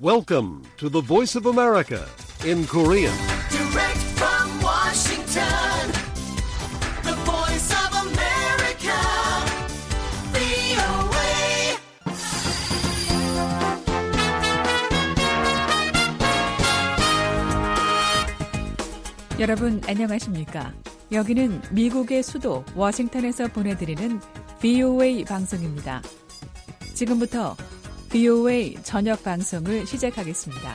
Welcome to the Voice of America in Korean. Direct from Washington, the Voice of America, VOA. 여러분 안녕하십니까? 여기는 미국의 수도 워싱턴에서 보내드리는 VOA 방송입니다. 지금부터 VOA 저녁 방송을 시작하겠습니다.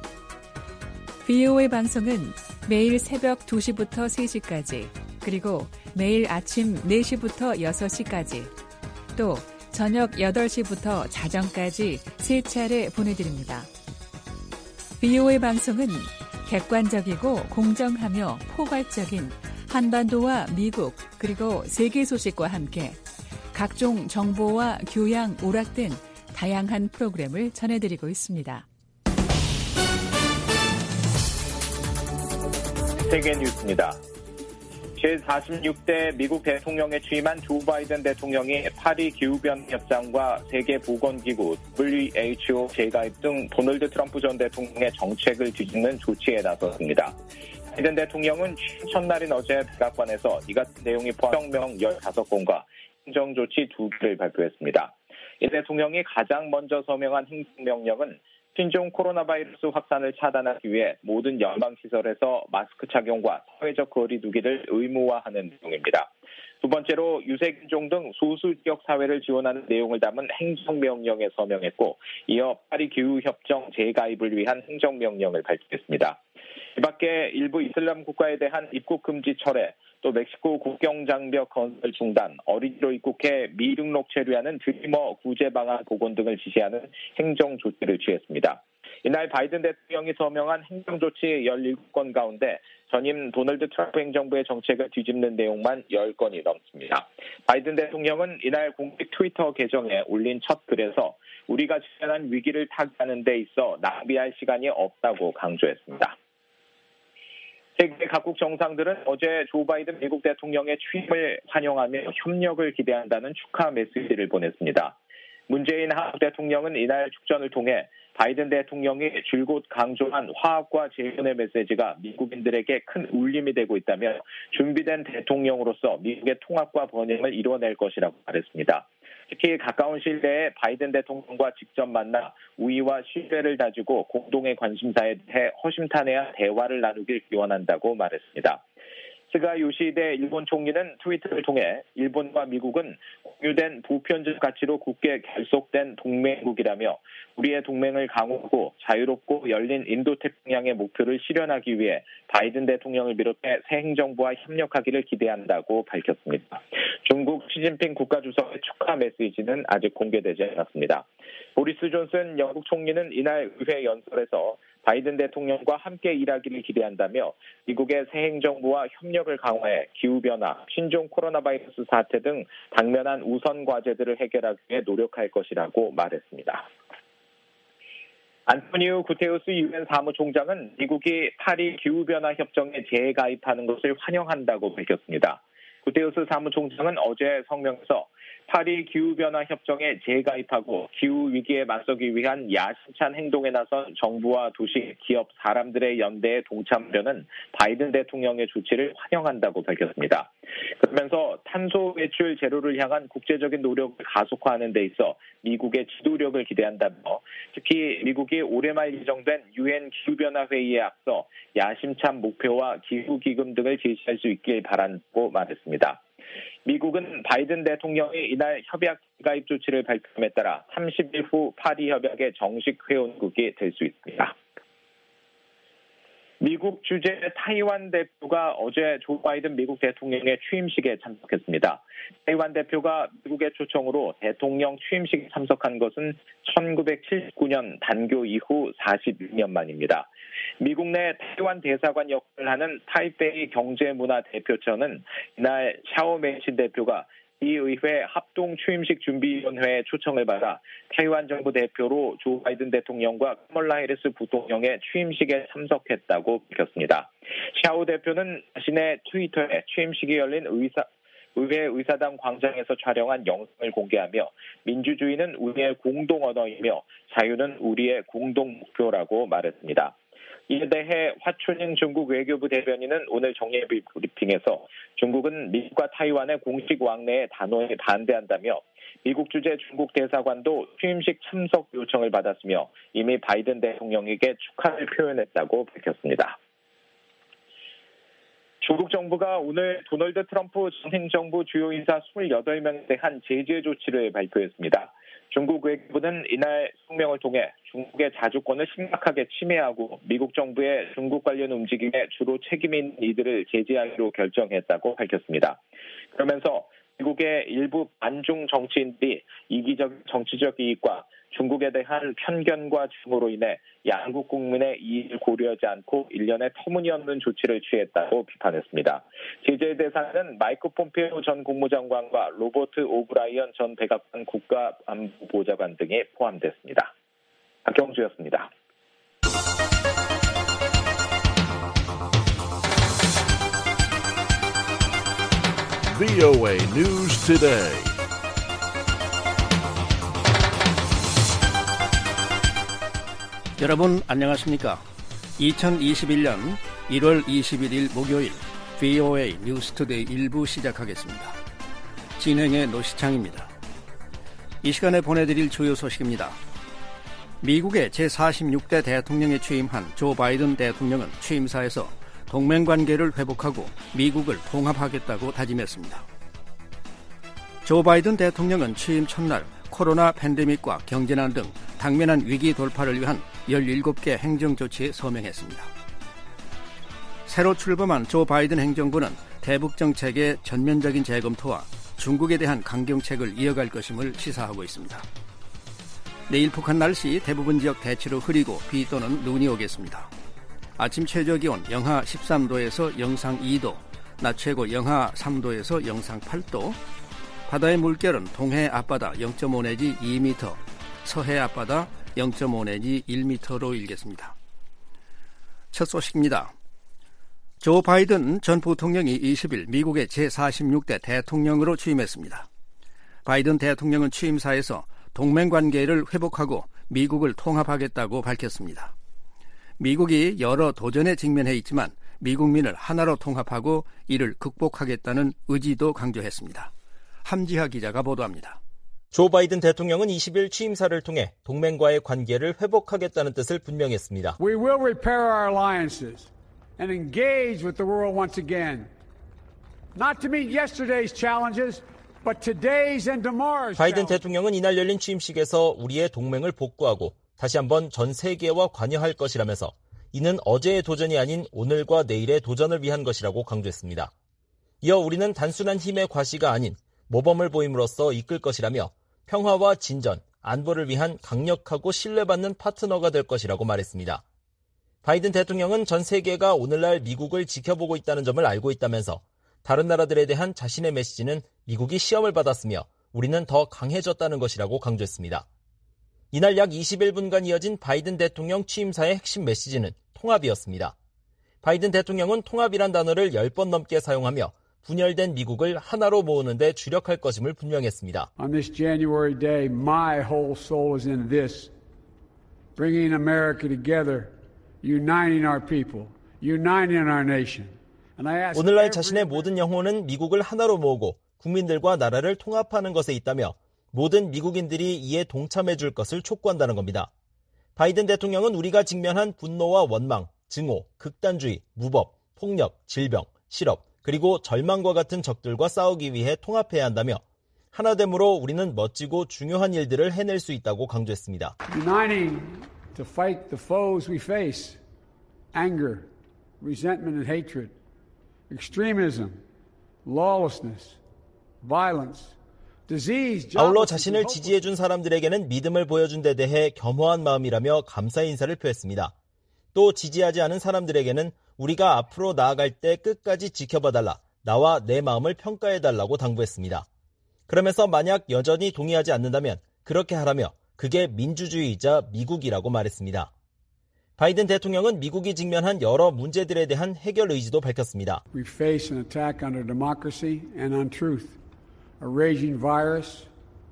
VOA 방송은 매일 새벽 2시부터 3시까지, 그리고 매일 아침 4시부터 6시까지, 또 저녁 8시부터 자정까지 3차례 보내드립니다. VOA 방송은 객관적이고 공정하며 포괄적인 한반도와 미국 그리고 세계 소식과 함께 각종 정보와 교양, 오락 등 다양한 프로그램을 전해드리고 있습니다. 세계 뉴스입니다. 제46대 미국 대통령에 취임한 조 바이든 대통령이 파리 기후변화 협정과 세계보건기구, WHO 재가입 등 도널드 트럼프 전 대통령의 정책을 뒤집는 조치에 나섰습니다. 바이든 대통령은 취임 첫날인 어제 백악관에서 이 같은 내용이 포함한 행정명 15건과 행정조치 2개를 발표했습니다. 이 대통령이 가장 먼저 서명한 행정명령은 신종 코로나 바이러스 확산을 차단하기 위해 모든 연방시설에서 마스크 착용과 사회적 거리 두기를 의무화하는 내용입니다. 두 번째로 유색인종 등 소수 지역 사회를 지원하는 내용을 담은 행정명령에 서명했고, 이어 파리 기후협정 재가입을 위한 행정명령을 발표했습니다. 이 밖에 일부 이슬람 국가에 대한 입국 금지 철회, 또 멕시코 국경장벽 건설 중단, 어린이로 입국해 미등록 체류하는 드리머 구제 방안 복원 등을 지시하는 행정 조치를 취했습니다. 이날 바이든 대통령이 서명한 행정조치 17건 가운데 전임 도널드 트럼프 행정부의 정책을 뒤집는 내용만 10건이 넘습니다. 바이든 대통령은 이날 공식 트위터 계정에 올린 첫 글에서 우리가 직면한 위기를 타개하는 데 있어 낭비할 시간이 없다고 강조했습니다. 세계 각국 정상들은 어제 조 바이든 미국 대통령의 취임을 환영하며 협력을 기대한다는 축하 메시지를 보냈습니다. 문재인 한국 대통령은 이날 축전을 통해 바이든 대통령이 줄곧 강조한 화합과 재현의 메시지가 미국인들에게 큰 울림이 되고 있다며 준비된 대통령으로서 미국의 통합과 번영을 이뤄낼 것이라고 말했습니다. 특히 가까운 시일 내에 바이든 대통령과 직접 만나 우위와 신뢰를 다지고 공동의 관심사에 대해 허심탄회한 대화를 나누길 기원한다고 말했습니다. 스가 요시히데 일본 총리는 트위터를 통해 일본과 미국은 공유된 보편적 가치로 굳게 결속된 동맹국이라며 우리의 동맹을 강화하고 자유롭고 열린 인도태평양의 목표를 실현하기 위해 바이든 대통령을 비롯해 새 행정부와 협력하기를 기대한다고 밝혔습니다. 중국 시진핑 국가주석의 축하 메시지는 아직 공개되지 않았습니다. 보리스 존슨 영국 총리는 이날 의회 연설에서 바이든 대통령과 함께 일하기를 기대한다며 미국의 새 행정부와 협력을 강화해 기후변화, 신종 코로나 바이러스 사태 등 당면한 우선 과제들을 해결하기 위해 노력할 것이라고 말했습니다. 안토니오 구테우스 유엔 사무총장은 미국이 파리 기후변화 협정에 재가입하는 것을 환영한다고 밝혔습니다. 구테우스 사무총장은 어제 성명에서 파리 기후변화 협정에 재가입하고 기후위기에 맞서기 위한 야심찬 행동에 나선 정부와 도시, 기업, 사람들의 연대에 동참하려는 바이든 대통령의 조치를 환영한다고 밝혔습니다. 그러면서 탄소 배출 제로를 향한 국제적인 노력을 가속화하는 데 있어 미국의 지도력을 기대한다며 특히 미국이 올해 말 예정된 유엔 기후변화 회의에 앞서 야심찬 목표와 기후기금 등을 제시할 수 있길 바란다고 말했습니다. 미국은 바이든 대통령이 이날 협약 가입 조치를 발표함에 따라 30일 후 파리 협약의 정식 회원국이 될 수 있습니다. 미국 주재 타이완 대표가 어제 조 바이든 미국 대통령의 취임식에 참석했습니다. 타이완 대표가 미국의 초청으로 대통령 취임식에 참석한 것은 1979년 단교 이후 42년 만입니다. 미국 내 타이완 대사관 역할을 하는 타이베이 경제문화대표처는 이날 샤오메이친 대표가 이 의회 합동 취임식 준비위원회에 초청을 받아 타이완 정부 대표로 조 바이든 대통령과 카멀라 해리스 부통령의 취임식에 참석했다고 밝혔습니다. 샤오 대표는 자신의 트위터에 취임식이 열린 의회 의사당 광장에서 촬영한 영상을 공개하며 민주주의는 우리의 공동 언어이며 자유는 우리의 공동 목표라고 말했습니다. 이에 대해 화춘잉 중국 외교부 대변인은 오늘 정례 브리핑에서 중국은 미국과 타이완의 공식 왕래에 단호히 반대한다며 미국 주재 중국 대사관도 취임식 참석 요청을 받았으며 이미 바이든 대통령에게 축하를 표현했다고 밝혔습니다. 중국 정부가 오늘 도널드 트럼프 전 행정부 주요 인사 28명에 대한 제재 조치를 발표했습니다. 중국 외교부는 이날 성명을 통해 중국의 자주권을 심각하게 침해하고 미국 정부의 중국 관련 움직임에 주로 책임이 있는 이들을 제재하기로 결정했다고 밝혔습니다. 그러면서 미국의 일부 반중 정치인들이 이기적 정치적 이익과 중국에 대한 편견과 증오로 인해 양국 국민의 이익을 고려하지 않고 일련의 터무니없는 조치를 취했다고 비판했습니다. 제재 대상은 마이크 폼페오 전 국무장관과 로버트 오브라이언 전 백악관 국가안보보좌관 등이 포함됐습니다. 박경주였습니다. VOA News Today. 여러분 안녕하십니까? 2021년 1월 21일 목요일 VOA 뉴스투데이 1부 시작하겠습니다. 진행의 노시창입니다. 이 시간에 보내드릴 주요 소식입니다. 미국의 제46대 대통령에 취임한 조 바이든 대통령은 취임사에서 동맹관계를 회복하고 미국을 통합하겠다고 다짐했습니다. 조 바이든 대통령은 취임 첫날 코로나 팬데믹과 경제난 등 당면한 위기 돌파를 위한 17개 행정조치에 서명했습니다. 새로 출범한 조 바이든 행정부는 대북 정책의 전면적인 재검토와 중국에 대한 강경책을 이어갈 것임을 시사하고 있습니다. 내일 북한 날씨 대부분 지역 대체로 흐리고 비 또는 눈이 오겠습니다. 아침 최저기온 영하 13도에서 영상 2도, 낮 최고 영하 3도에서 영상 8도, 바다의 물결은 동해 앞바다 0.5 내지 2m, 서해 앞바다 0.5 내지 1m로 일겠습니다. 첫 소식입니다. 조 바이든 전 부통령이 20일 미국의 제46대 대통령으로 취임했습니다. 바이든 대통령은 취임사에서 동맹관계를 회복하고 미국을 통합하겠다고 밝혔습니다. 미국이 여러 도전에 직면해 있지만 미국민을 하나로 통합하고 이를 극복하겠다는 의지도 강조했습니다. 함지하 기자가 보도합니다. 조 바이든 대통령은 20일 취임사를 통해 동맹과의 관계를 회복하겠다는 뜻을 분명히 했습니다. We will repair our alliances and engage with the world once again. Not to meet yesterday's challenges, but today's and tomorrow's. 바이든 대통령은 이날 열린 취임식에서 우리의 동맹을 복구하고 다시 한번 전 세계와 관여할 것이라면서 이는 어제의 도전이 아닌 오늘과 내일의 도전을 위한 것이라고 강조했습니다. 이어 우리는 단순한 힘의 과시가 아닌 모범을 보임으로써 이끌 것이라며 평화와 진전, 안보를 위한 강력하고 신뢰받는 파트너가 될 것이라고 말했습니다. 바이든 대통령은 전 세계가 오늘날 미국을 지켜보고 있다는 점을 알고 있다면서 다른 나라들에 대한 자신의 메시지는 미국이 시험을 받았으며 우리는 더 강해졌다는 것이라고 강조했습니다. 이날 약 21분간 이어진 바이든 대통령 취임사의 핵심 메시지는 통합이었습니다. 바이든 대통령은 통합이란 단어를 10번 넘게 사용하며 분열된 미국을 하나로 모으는 데 주력할 것임을 분명했습니다. On this January day, my whole soul is in this. Bringing America together, uniting our people, uniting our nation. And I ask 오늘날 자신의 모든 영혼은 미국을 하나로 모으고 국민들과 나라를 통합하는 것에 있다며 모든 미국인들이 이에 동참해 줄 것을 촉구한다는 겁니다. 바이든 대통령은 우리가 직면한 분노와 원망, 증오, 극단주의, 무법, 폭력, 질병, 실업, 그리고 절망과 같은 적들과 싸우기 위해 통합해야 한다며 하나됨으로 우리는 멋지고 중요한 일들을 해낼 수 있다고 강조했습니다. Uniting to fight the foes we face. Anger, resentment and hatred, extremism, lawlessness, violence, disease. 아울러 자신을 지지해준 사람들에게는 믿음을 보여준 데 대해 겸허한 마음이라며 감사의 인사를 표했습니다. 또 지지하지 않은 사람들에게는 우리가 앞으로 나아갈 때 끝까지 지켜봐달라, 나와 내 마음을 평가해달라고 당부했습니다. 그러면서 만약 여전히 동의하지 않는다면 그렇게 하라며 그게 민주주의이자 미국이라고 말했습니다. 바이든 대통령은 미국이 직면한 여러 문제들에 대한 해결 의지도 밝혔습니다. We face an attack on our democracy and on truth, a raging virus,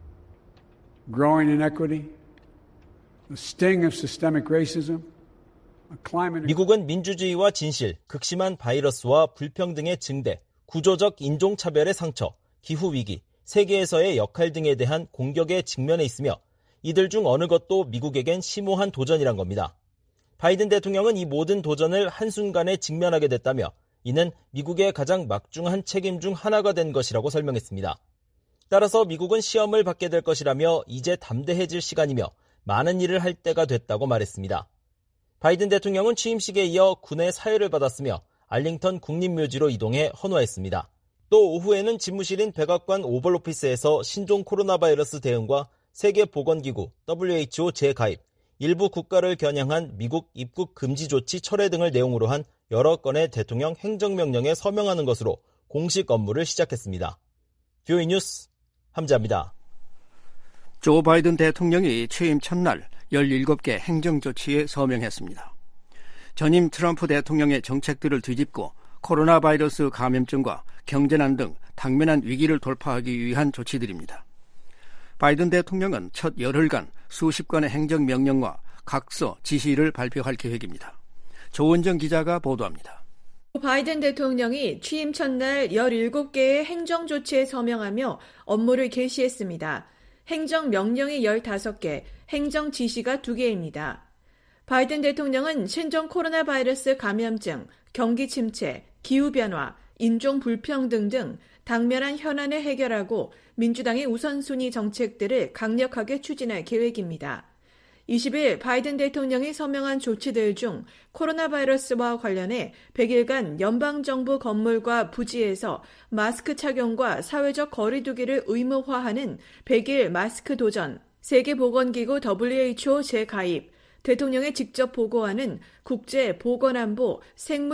growing inequity, the sting of systemic racism, a climate... 미국은 민주주의와 진실, 극심한 바이러스와 불평등의 증대, 구조적 인종차별의 상처, 기후위기, 세계에서의 역할 등에 대한 공격에 직면해 있으며 이들 중 어느 것도 미국에겐 심오한 도전이란 겁니다. 바이든 대통령은 이 모든 도전을 한순간에 직면하게 됐다며 이는 미국의 가장 막중한 책임 중 하나가 된 것이라고 설명했습니다. 따라서 미국은 시험을 받게 될 것이라며 이제 담대해질 시간이며 많은 일을 할 때가 됐다고 말했습니다. 바이든 대통령은 취임식에 이어 군의 사회를 받았으며 알링턴 국립묘지로 이동해 헌화했습니다. 또 오후에는 집무실인 백악관 오벌 오피스에서 신종 코로나 바이러스 대응과 세계보건기구 WHO 재가입, 일부 국가를 겨냥한 미국 입국 금지 조치 철회 등을 내용으로 한 여러 건의 대통령 행정명령에 서명하는 것으로 공식 업무를 시작했습니다. VOA 뉴스 함자입니다. 조 바이든 대통령이 취임 첫날 17개 행정조치에 서명했습니다. 전임 트럼프 대통령의 정책들을 뒤집고 코로나 바이러스 감염증과 경제난 등 당면한 위기를 돌파하기 위한 조치들입니다. 바이든 대통령은 첫 열흘간 수십 건의 행정명령과 각서, 지시를 발표할 계획입니다. 조은정 기자가 보도합니다. 바이든 대통령이 취임 첫날 17개의 행정조치에 서명하며 업무를 개시했습니다. 행정명령이 15개, 행정지시가 2개입니다. 바이든 대통령은 신종 코로나 바이러스 감염증, 경기 침체, 기후변화, 인종 불평등 등 당면한 현안을 해결하고 민주당의 우선순위 정책들을 강력하게 추진할 계획입니다. 20일 바이든 대통령이 서명한 조치들 중 코로나 바이러스와 관련해 100일간 연방정부 건물과 부지에서 마스크 착용과 사회적 거리 두기를 의무화하는 100일 마스크 도전, 세계보건기구 WHO 재가입, 대통령에 직접 보고하는 국제보건안보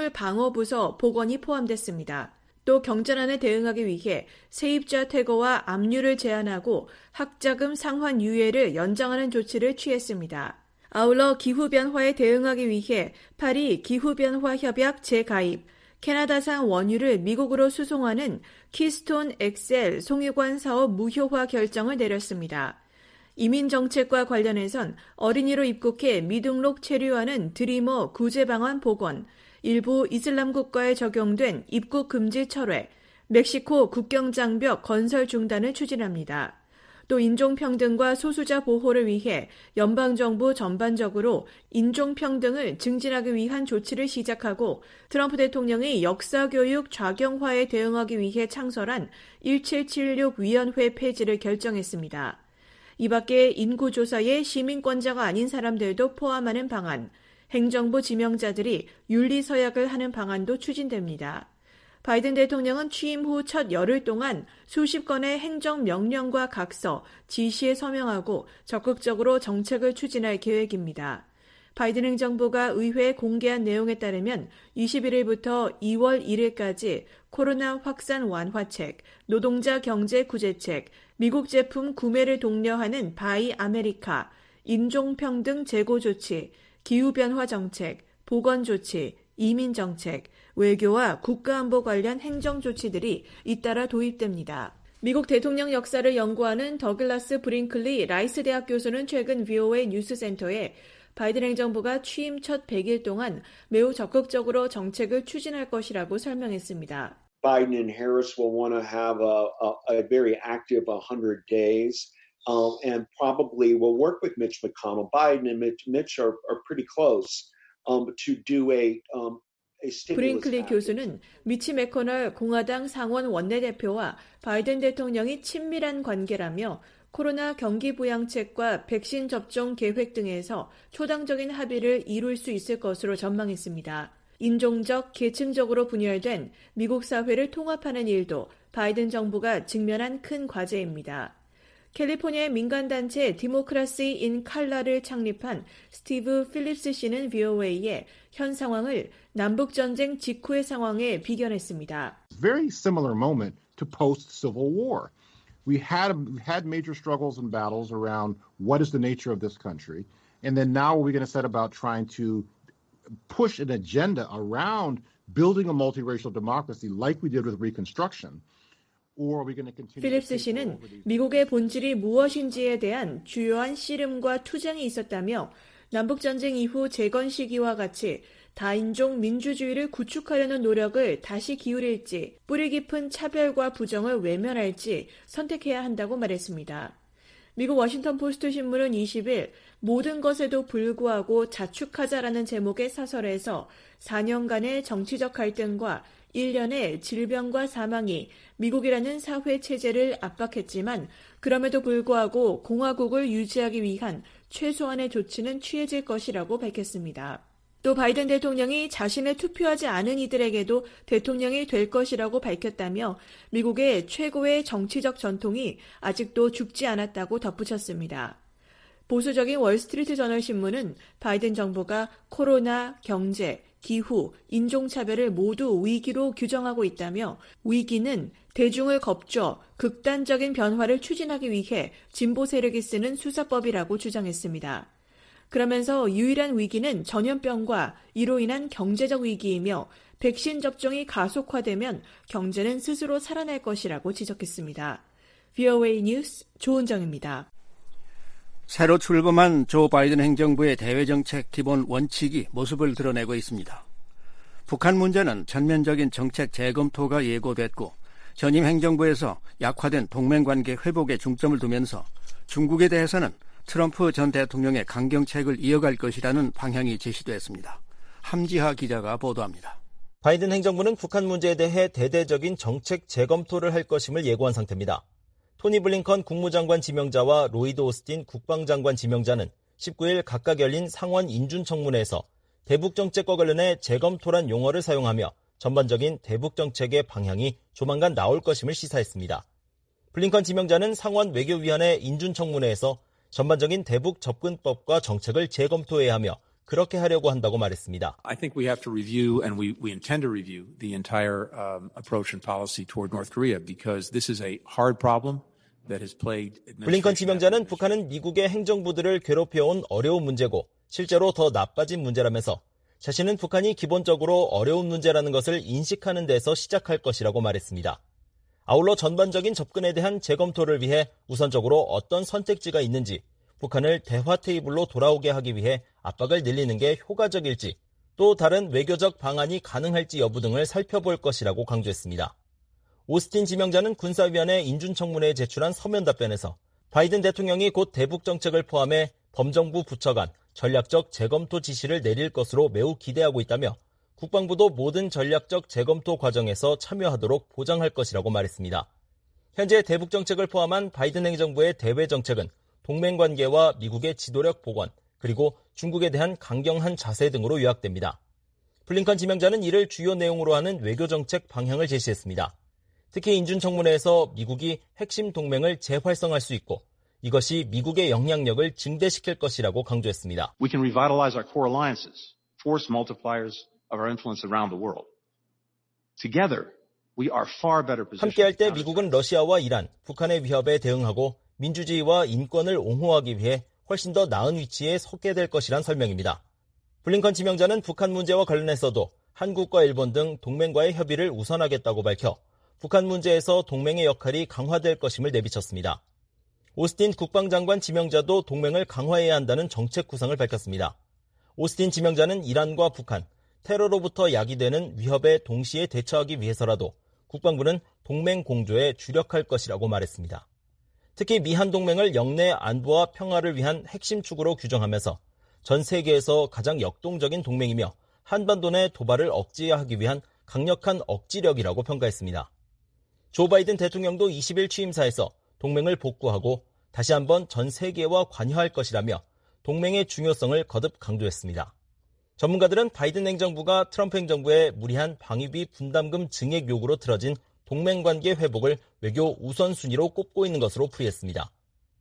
생물방어부서 복원이 포함됐습니다. 또 경제난에 대응하기 위해 세입자 퇴거와 압류를 제한하고 학자금 상환 유예를 연장하는 조치를 취했습니다. 아울러 기후변화에 대응하기 위해 파리 기후변화 협약 재가입, 캐나다산 원유를 미국으로 수송하는 키스톤 엑셀 송유관 사업 무효화 결정을 내렸습니다. 이민정책과 관련해선 어린이로 입국해 미등록 체류하는 드리머 구제 방안 복원, 일부 이슬람 국가에 적용된 입국 금지 철회, 멕시코 국경장벽 건설 중단을 추진합니다. 또 인종평등과 소수자 보호를 위해 연방정부 전반적으로 인종평등을 증진하기 위한 조치를 시작하고 트럼프 대통령이 역사교육 좌경화에 대응하기 위해 창설한 1776위원회 폐지를 결정했습니다. 이 밖에 인구조사에 시민권자가 아닌 사람들도 포함하는 방안, 행정부 지명자들이 윤리서약을 하는 방안도 추진됩니다. 바이든 대통령은 취임 후 첫 열흘 동안 수십 건의 행정명령과 각서, 지시에 서명하고 적극적으로 정책을 추진할 계획입니다. 바이든 행정부가 의회에 공개한 내용에 따르면 21일부터 2월 1일까지 코로나 확산 완화책, 노동자 경제 구제책, 미국 제품 구매를 독려하는 바이 아메리카, 인종평등 제고 조치, 기후변화 정책, 보건 조치, 이민 정책, 외교와 국가안보 관련 행정 조치들이 잇따라 도입됩니다. 미국 대통령 역사를 연구하는 더글라스 브링클리 라이스 대학 교수는 최근 VOA 뉴스센터에 바이든 행정부가 취임 첫 100일 동안 매우 적극적으로 정책을 추진할 것이라고 설명했습니다. Biden and Harris will want to have a very active 100 days and probably will work with Mitch McConnell. Biden and Mitch are pretty close to do a 브링클리 교수는 미치 매코널 공화당 상원 원내대표와 바이든 대통령이 친밀한 관계라며 코로나 경기 부양책과 백신 접종 계획 등에서 초당적인 합의를 이룰 수 있을 것으로 전망했습니다. 인종적, 계층적으로 분열된 미국 사회를 통합하는 일도 바이든 정부가 직면한 큰 과제입니다. 캘리포니아의 민간단체 디모크라시 인 칼라를 창립한 스티브 필립스 씨는 VOA에 현 상황을 남북전쟁 직후의 상황에 비견했습니다. Very similar moment to post-Civil War. We had major struggles and battles around what is the nature of this country, and then now we're going to set about trying to push an agenda around building a multiracial democracy like we did with Reconstruction? 필립스 씨는 미국의 본질이 무엇인지에 대한 주요한 씨름과 투쟁이 있었다며 남북전쟁 이후 재건 시기와 같이 다인종 민주주의를 구축하려는 노력을 다시 기울일지 뿌리 깊은 차별과 부정을 외면할지 선택해야 한다고 말했습니다. 미국 워싱턴 포스트 신문은 20일 모든 것에도 불구하고 자축하자라는 제목의 사설에서 4년간의 정치적 갈등과 1년의 질병과 사망이 미국이라는 사회 체제를 압박했지만 그럼에도 불구하고 공화국을 유지하기 위한 최소한의 조치는 취해질 것이라고 밝혔습니다. 또 바이든 대통령이 자신을 투표하지 않은 이들에게도 대통령이 될 것이라고 밝혔다며 미국의 최고의 정치적 전통이 아직도 죽지 않았다고 덧붙였습니다. 보수적인 월스트리트 저널 신문은 바이든 정부가 코로나, 경제, 기후, 인종차별을 모두 위기로 규정하고 있다며 위기는 대중을 겁줘 극단적인 변화를 추진하기 위해 진보 세력이 쓰는 수사법이라고 주장했습니다. 그러면서 유일한 위기는 전염병과 이로 인한 경제적 위기이며 백신 접종이 가속화되면 경제는 스스로 살아날 것이라고 지적했습니다. VOA 뉴스 조은정입니다. 새로 출범한 조 바이든 행정부의 대외정책 기본 원칙이 모습을 드러내고 있습니다. 북한 문제는 전면적인 정책 재검토가 예고됐고 전임 행정부에서 약화된 동맹관계 회복에 중점을 두면서 중국에 대해서는 트럼프 전 대통령의 강경책을 이어갈 것이라는 방향이 제시됐습니다. 함지하 기자가 보도합니다. 바이든 행정부는 북한 문제에 대해 대대적인 정책 재검토를 할 것임을 예고한 상태입니다. 토니 블링컨 국무장관 지명자와 로이드 오스틴 국방장관 지명자는 19일 각각 열린 상원 인준청문회에서 대북정책과 관련해 재검토란 용어를 사용하며 전반적인 대북정책의 방향이 조만간 나올 것임을 시사했습니다. 블링컨 지명자는 상원 외교위원회 인준청문회에서 전반적인 대북 접근법과 정책을 재검토해야 하며 그렇게 하려고 한다고 말했습니다. I think we have to review and we intend to review the entire approach and policy toward North Korea because this is a hard problem that has plagued 블링컨 지명자는 북한은 미국의 행정부들을 괴롭혀온 어려운 문제고 실제로 더 나빠진 문제라면서 자신은 북한이 기본적으로 어려운 문제라는 것을 인식하는 데서 시작할 것이라고 말했습니다. 아울러 전반적인 접근에 대한 재검토를 위해 우선적으로 어떤 선택지가 있는지 북한을 대화 테이블로 돌아오게 하기 위해 압박을 늘리는 게 효과적일지 또 다른 외교적 방안이 가능할지 여부 등을 살펴볼 것이라고 강조했습니다. 오스틴 지명자는 군사위원회 인준청문회에 제출한 서면 답변에서 바이든 대통령이 곧 대북정책을 포함해 범정부 부처 간 전략적 재검토 지시를 내릴 것으로 매우 기대하고 있다며 국방부도 모든 전략적 재검토 과정에서 참여하도록 보장할 것이라고 말했습니다. 현재 대북정책을 포함한 바이든 행정부의 대외정책은 동맹관계와 미국의 지도력 복원, 그리고 중국에 대한 강경한 자세 등으로 요약됩니다. 블링컨 지명자는 이를 주요 내용으로 하는 외교정책 방향을 제시했습니다. 특히 인준청문회에서 미국이 핵심 동맹을 재활성화할 수 있고 이것이 미국의 영향력을 증대시킬 것이라고 강조했습니다. We can revitalize our core alliances, force multipliers of our influence around the world. Together, we are far better positioned. 함께할 때 미국은 러시아와 이란, 북한의 위협에 대응하고 민주주의와 인권을 옹호하기 위해 훨씬 더 나은 위치에 서게 될 것이란 설명입니다. 블링컨 지명자는 북한 문제와 관련해서도 한국과 일본 등 동맹과의 협의를 우선하겠다고 밝혀 북한 문제에서 동맹의 역할이 강화될 것임을 내비쳤습니다. 오스틴 국방장관 지명자도 동맹을 강화해야 한다는 정책 구상을 밝혔습니다. 오스틴 지명자는 이란과 북한, 테러로부터 야기되는 위협에 동시에 대처하기 위해서라도 국방부는 동맹 공조에 주력할 것이라고 말했습니다. 특히 미한 동맹을 영내 안보와 평화를 위한 핵심 축으로 규정하면서 전 세계에서 가장 역동적인 동맹이며 한반도 내 도발을 억제하기 위한 강력한 억지력이라고 평가했습니다. 조 바이든 대통령도 20일 취임사에서 동맹을 복구하고 다시 한번 전 세계와 관여할 것이라며 동맹의 중요성을 거듭 강조했습니다. 전문가들은 바이든 행정부가 트럼프 행정부의 무리한 방위비 분담금 증액 요구로 틀어진 동맹관계 회복을 외교 우선순위로 꼽고 있는 것으로 풀이했습니다.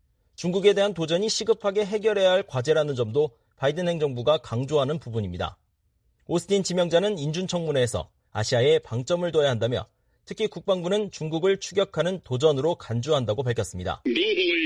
중국에 대한 도전이 시급하게 해결해야 할 과제라는 점도 바이든 행정부가 강조하는 부분입니다. 오스틴 지명자는 인준청문회에서 아시아에 방점을 둬야 한다며 특히 국방부는 중국을 추격하는 도전으로 간주한다고 밝혔습니다. Globally, I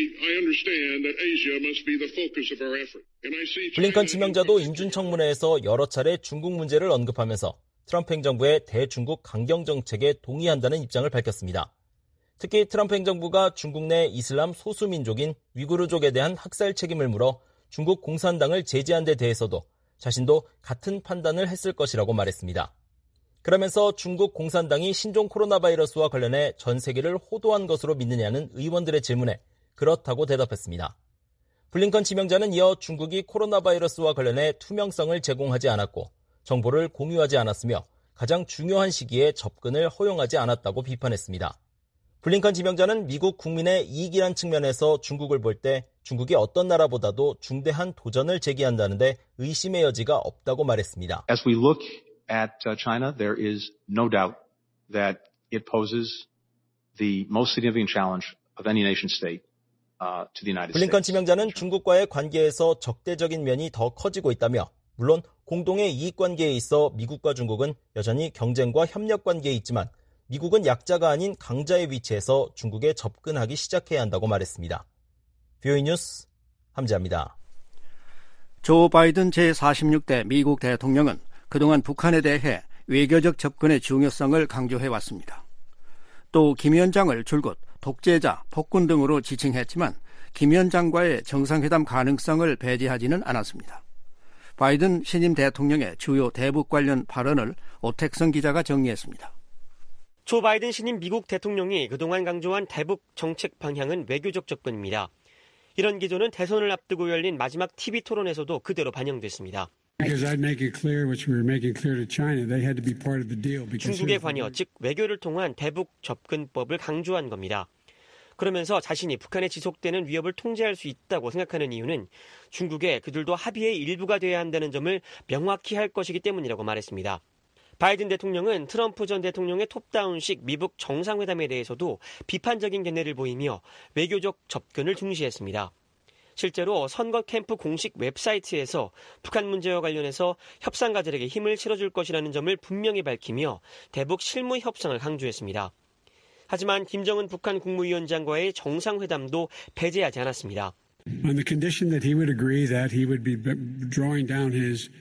블링컨 지명자도 인준청문회에서 여러 차례 중국 문제를 언급하면서 트럼프 행정부의 대중국 강경 정책에 동의한다는 입장을 밝혔습니다. 특히 트럼프 행정부가 중국 내 이슬람 소수민족인 위구르족에 대한 학살 책임을 물어 중국 공산당을 제재한 데 대해서도 자신도 같은 판단을 했을 것이라고 말했습니다. 그러면서 중국 공산당이 신종 코로나 바이러스와 관련해 전 세계를 호도한 것으로 믿느냐는 의원들의 질문에 그렇다고 대답했습니다. 블링컨 지명자는 이어 중국이 코로나 바이러스와 관련해 투명성을 제공하지 않았고 정보를 공유하지 않았으며 가장 중요한 시기에 접근을 허용하지 않았다고 비판했습니다. 블링컨 지명자는 미국 국민의 이익이란 측면에서 중국을 볼 때 중국이 어떤 나라보다도 중대한 도전을 제기한다는데 의심의 여지가 없다고 말했습니다. As we look at China, there is no doubt that it poses the most significant challenge of any nation state to the United States. 블링컨 지명자는 중국과의 관계에서 적대적인 면이 더 커지고 있다며 물론 공동의 이익관계에 있어 미국과 중국은 여전히 경쟁과 협력 관계에 있지만 미국은 약자가 아닌 강자의 위치에서 중국에 접근하기 시작해야 한다고 말했습니다. VOA 뉴스 함지아입니다. 조 바이든 제46대 미국 대통령은 그동안 북한에 대해 외교적 접근의 중요성을 강조해왔습니다. 또 김 위원장을 줄곧 독재자, 폭군 등으로 지칭했지만 김 위원장과의 정상회담 가능성을 배제하지는 않았습니다. 바이든 신임 대통령의 주요 대북 관련 발언을 오택성 기자가 정리했습니다. 조 바이든 신임 미국 대통령이 그동안 강조한 대북 정책 방향은 외교적 접근입니다. 이런 기조는 대선을 앞두고 열린 마지막 TV 토론에서도 그대로 반영됐습니다. 중국의 관여, 즉 외교를 통한 대북 접근법을 강조한 겁니다. 그러면서 자신이 북한에 지속되는 위협을 통제할 수 있다고 생각하는 이유는 중국에 그들도 합의의 일부가 돼야 한다는 점을 명확히 할 것이기 때문이라고 말했습니다. 바이든 대통령은 트럼프 전 대통령의 톱다운식 미북 정상회담에 대해서도 비판적인 견해를 보이며 외교적 접근을 중시했습니다. 실제로 선거 캠프 공식 웹사이트에서 북한 문제와 관련해서 협상가들에게 힘을 실어줄 것이라는 점을 분명히 밝히며 대북 실무 협상을 강조했습니다. 하지만 김정은 북한 국무위원장과의 정상회담도 배제하지 않았습니다. On the condition that he would agree that he would be drawing down his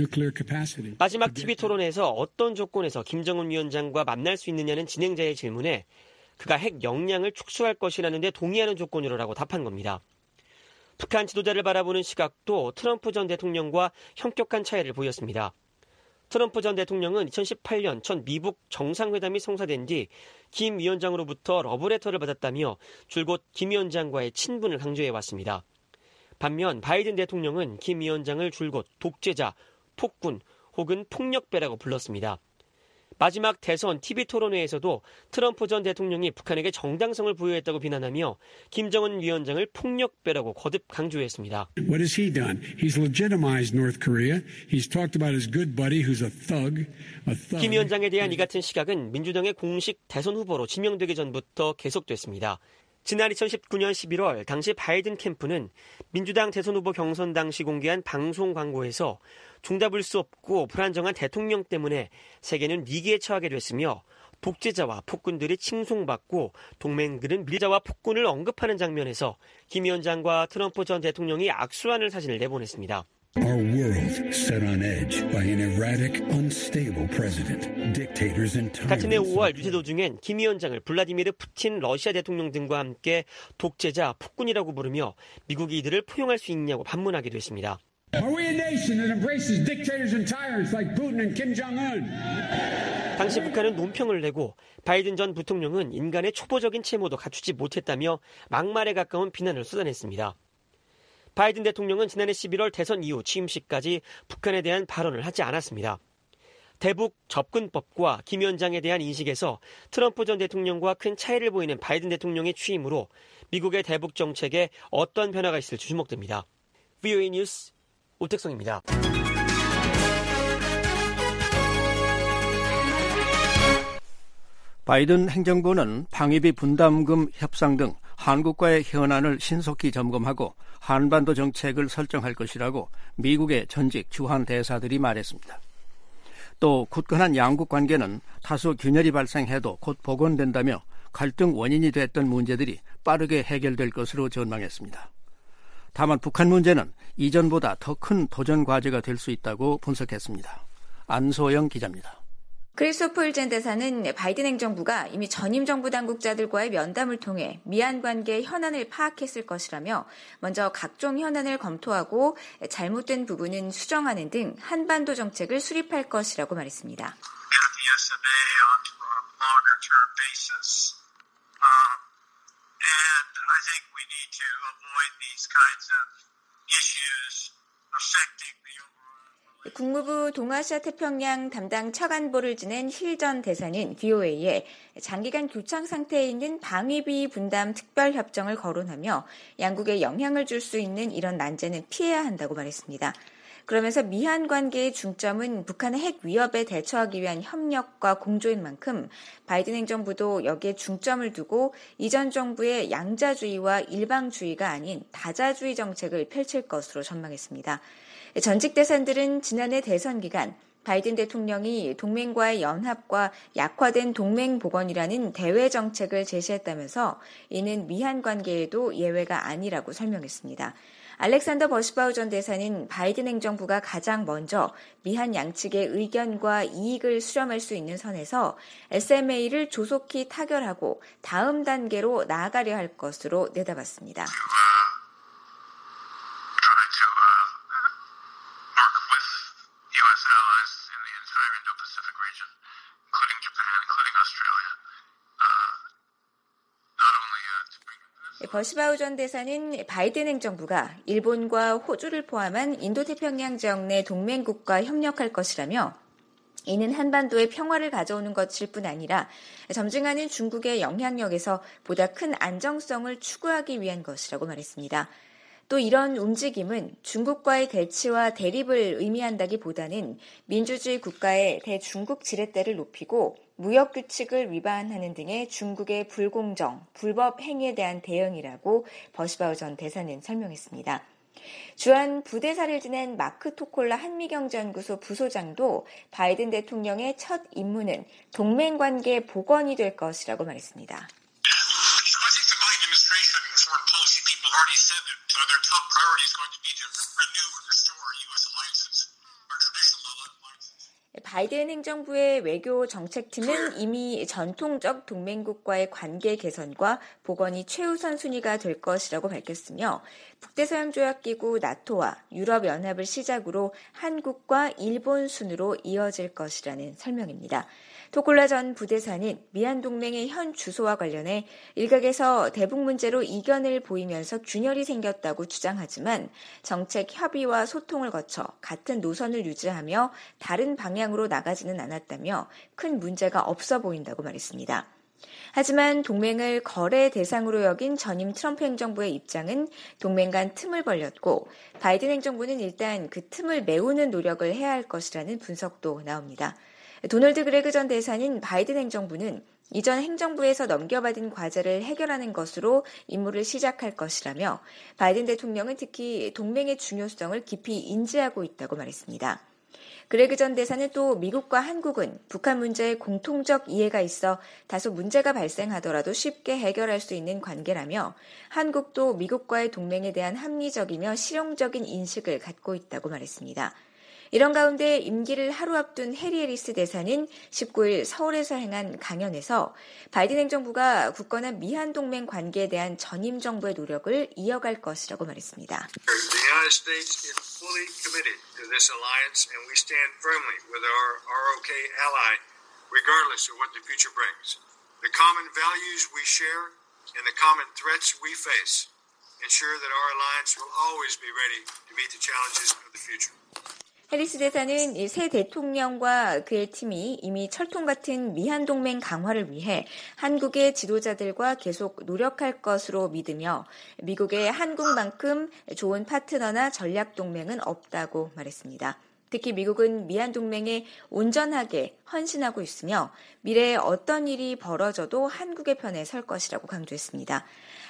마지막 TV 토론에서 어떤 조건에서 김정은 위원장과 만날 수 있느냐는 진행자의 질문에 그가 핵 역량을 축소할 것이라는 데 동의하는 조건으로라고 답한 겁니다. 북한 지도자를 바라보는 시각도 트럼프 전 대통령과 현격한 차이를 보였습니다. 트럼프 전 대통령은 2018년 첫 미북 정상회담이 성사된 뒤 김 위원장으로부터 러브레터를 받았다며 줄곧 김 위원장과의 친분을 강조해왔습니다. 반면 바이든 대통령은 김 위원장을 줄곧 독재자, 폭군 혹은 폭력배라고 불렀습니다. 마지막 대선 TV 토론회에서도 트럼프 전 대통령이 북한에게 정당성을 부여했다고 비난하며 김정은 위원장을 폭력배라고 거듭 강조했습니다. What has he done? He's legitimized North Korea. He's talked about his good buddy who's a thug. 김 위원장에 대한 이 같은 시각은 민주당의 공식 대선 후보로 지명되기 전부터 계속됐습니다. 지난 2019년 11월 당시 바이든 캠프는 민주당 대선 후보 경선 당시 공개한 방송 광고에서 종잡을 수 없고 불안정한 대통령 때문에 세계는 위기에 처하게 됐으며 독재자와 폭군들이 칭송받고 동맹들은 밀자와 폭군을 언급하는 장면에서 김 위원장과 트럼프 전 대통령이 악수하는 사진을 내보냈습니다. Our world set on edge by an erratic, unstable president, dictators and tyrants. 같은 해 5월 유세 도중엔 김 위원장을 블라디미르 푸틴 러시아 대통령 등과 함께 독재자, 폭군이라고 부르며 미국이 이들을 포용할 수 있냐고 반문하기도 했습니다. Are we a nation that embraces dictators and tyrants like Putin and Kim Jong-un? 당시 북한은 논평을 내고 바이든 전 부통령은 인간의 초보적인 채무도 갖추지 못했다며 막말에 가까운 비난을 쏟아냈습니다. 바이든 대통령은 지난해 11월 대선 이후 취임식까지 북한에 대한 발언을 하지 않았습니다. 대북 접근법과 김 위원장에 대한 인식에서 트럼프 전 대통령과 큰 차이를 보이는 바이든 대통령의 취임으로 미국의 대북 정책에 어떤 변화가 있을지 주목됩니다. VOA 뉴스 오택성입니다. 바이든 행정부는 방위비 분담금 협상 등 한국과의 현안을 신속히 점검하고 한반도 정책을 설정할 것이라고 미국의 전직 주한 대사들이 말했습니다. 또 굳건한 양국 관계는 다소 균열이 발생해도 곧 복원된다며 갈등 원인이 됐던 문제들이 빠르게 해결될 것으로 전망했습니다. 다만 북한 문제는 이전보다 더 큰 도전 과제가 될 수 있다고 분석했습니다. 안소영 기자입니다. 크리스토퍼 일젠 대사는 바이든 행정부가 이미 전임 정부 당국자들과의 면담을 통해 미한 관계의 현안을 파악했을 것이라며 먼저 각종 현안을 검토하고 잘못된 부분은 수정하는 등 한반도 정책을 수립할 것이라고 말했습니다. 국무부 동아시아 태평양 담당 차관보를 지낸 힐 전 대사는 VOA에 장기간 교착 상태에 있는 방위비 분담 특별협정을 거론하며 양국에 영향을 줄 수 있는 이런 난제는 피해야 한다고 말했습니다. 그러면서 미한 관계의 중점은 북한의 핵 위협에 대처하기 위한 협력과 공조인 만큼 바이든 행정부도 여기에 중점을 두고 이전 정부의 양자주의와 일방주의가 아닌 다자주의 정책을 펼칠 것으로 전망했습니다. 전직 대사들은 지난해 대선 기간 바이든 대통령이 동맹과의 연합과 약화된 동맹 복원이라는 대외 정책을 제시했다면서 이는 미한 관계에도 예외가 아니라고 설명했습니다. 알렉산더 버시바우 전 대사는 바이든 행정부가 가장 먼저 미한 양측의 의견과 이익을 수렴할 수 있는 선에서 SMA를 조속히 타결하고 다음 단계로 나아가려 할 것으로 내다봤습니다. 버시바우 전 대사는 바이든 행정부가 일본과 호주를 포함한 인도태평양 지역 내 동맹국과 협력할 것이라며 이는 한반도의 평화를 가져오는 것일 뿐 아니라 점증하는 중국의 영향력에서 보다 큰 안정성을 추구하기 위한 것이라고 말했습니다. 또 이런 움직임은 중국과의 대치와 대립을 의미한다기보다는 민주주의 국가의 대중국 지렛대를 높이고 무역 규칙을 위반하는 등의 중국의 불공정, 불법 행위에 대한 대응이라고 버시바우 전 대사는 설명했습니다. 주한 부대사를 지낸 마크 토콜라 한미경제연구소 부소장도 바이든 대통령의 첫 임무는 동맹관계 복원이 될 것이라고 말했습니다. 바이든 행정부의 외교 정책팀은 이미 전통적 동맹국과의 관계 개선과 복원이 최우선 순위가 될 것이라고 밝혔으며 북대서양조약기구 나토와 유럽연합을 시작으로 한국과 일본 순으로 이어질 것이라는 설명입니다. 토콜라 전 부대사는 미한 동맹의 현 주소와 관련해 일각에서 대북 문제로 이견을 보이면서 균열이 생겼다고 주장하지만 정책 협의와 소통을 거쳐 같은 노선을 유지하며 다른 방향으로 나가지는 않았다며 큰 문제가 없어 보인다고 말했습니다. 하지만 동맹을 거래 대상으로 여긴 전임 트럼프 행정부의 입장은 동맹 간 틈을 벌렸고 바이든 행정부는 일단 그 틈을 메우는 노력을 해야 할 것이라는 분석도 나옵니다. 도널드 그레그 전 대사는 바이든 행정부는 이전 행정부에서 넘겨받은 과제를 해결하는 것으로 임무를 시작할 것이라며 바이든 대통령은 특히 동맹의 중요성을 깊이 인지하고 있다고 말했습니다. 그레그 전 대사는 또 미국과 한국은 북한 문제에 공통적 이해가 있어 다소 문제가 발생하더라도 쉽게 해결할 수 있는 관계라며 한국도 미국과의 동맹에 대한 합리적이며 실용적인 인식을 갖고 있다고 말했습니다. 이런 가운데 임기를 하루 앞둔 해리 해리스 대사는 19일 서울에서 행한 강연에서 바이든 행정부가 굳건한 미한 동맹 관계에 대한 전임 정부의 노력을 이어갈 것이라고 말했습니다. The United States is fully committed to this alliance and we stand firmly with our ROK ally regardless of what the future brings. The common values we share and the common threats we face ensure that our alliance will always be ready to meet the challenges of the future. 해리스 대사는 새 대통령과 그의 팀이 이미 철통 같은 미한 동맹 강화를 위해 한국의 지도자들과 계속 노력할 것으로 믿으며 미국의 한국만큼 좋은 파트너나 전략 동맹은 없다고 말했습니다. 특히 미국은 미한 동맹에 온전하게 헌신하고 있으며 미래에 어떤 일이 벌어져도 한국의 편에 설 것이라고 강조했습니다.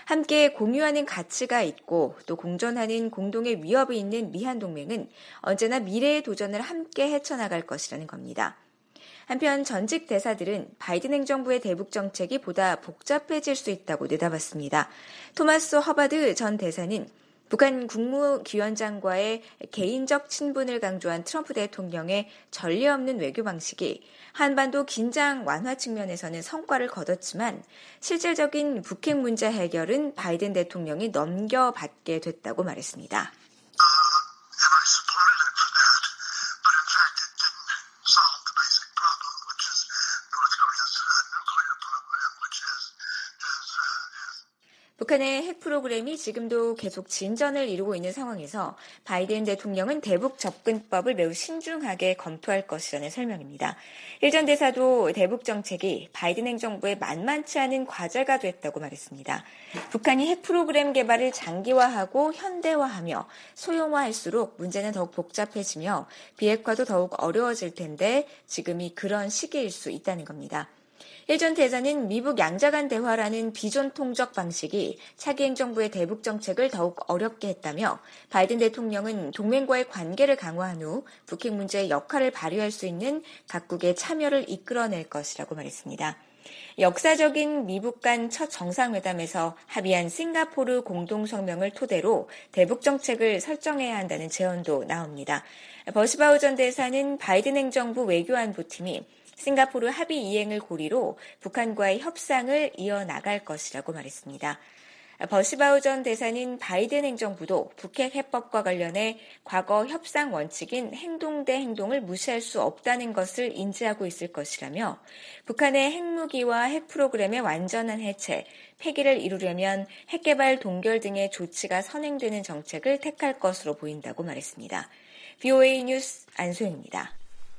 함께 공유하는 가치가 있고 또 공존하는 공동의 위협이 있는 미한 동맹은 언제나 미래의 도전을 함께 헤쳐나갈 것이라는 겁니다. 한편 전직 대사들은 바이든 행정부의 대북 정책이 보다 복잡해질 수 있다고 내다봤습니다. 토마스 허바드 전 대사는 북한 국무위원장과의 개인적 친분을 강조한 트럼프 대통령의 전례 없는 외교 방식이 한반도 긴장 완화 측면에서는 성과를 거뒀지만 실질적인 북핵 문제 해결은 바이든 대통령이 넘겨받게 됐다고 말했습니다. 북한의 핵 프로그램이 지금도 계속 진전을 이루고 있는 상황에서 바이든 대통령은 대북 접근법을 매우 신중하게 검토할 것이라는 설명입니다. 일 전 대사도 대북 정책이 바이든 행정부의 만만치 않은 과제가 됐다고 말했습니다. 북한이 핵 프로그램 개발을 장기화하고 현대화하며 소형화할수록 문제는 더욱 복잡해지며 비핵화도 더욱 어려워질 텐데 지금이 그런 시기일 수 있다는 겁니다. 일 전 대사는 미북 양자간 대화라는 비존통적 방식이 차기 행정부의 대북 정책을 더욱 어렵게 했다며 바이든 대통령은 동맹과의 관계를 강화한 후 북핵 문제의 역할을 발휘할 수 있는 각국의 참여를 이끌어낼 것이라고 말했습니다. 역사적인 미북 간 첫 정상회담에서 합의한 싱가포르 공동성명을 토대로 대북 정책을 설정해야 한다는 제언도 나옵니다. 버시바우 전 대사는 바이든 행정부 외교안보팀이 싱가포르 합의 이행을 고리로 북한과의 협상을 이어나갈 것이라고 말했습니다. 버시바우 전 대사는 바이든 행정부도 북핵 해법과 관련해 과거 협상 원칙인 행동 대 행동을 무시할 수 없다는 것을 인지하고 있을 것이라며 북한의 핵무기와 핵 프로그램의 완전한 해체, 폐기를 이루려면 핵개발 동결 등의 조치가 선행되는 정책을 택할 것으로 보인다고 말했습니다. VOA 뉴스 안소영입니다.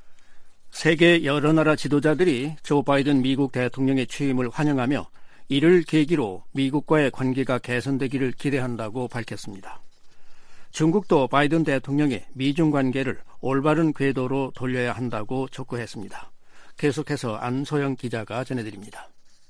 세계 여러 나라 지도자들이 조 바이든 미국 대통령의 취임을 환영하며 이를 계기로 미국과의 관계가 개선되기를 기대한다고 밝혔습니다. 중국도 바이든 대통령의 미중 관계를 올바른 궤도로 돌려야 한다고 촉구했습니다. 계속해서 안소영 기자가 전해드립니다.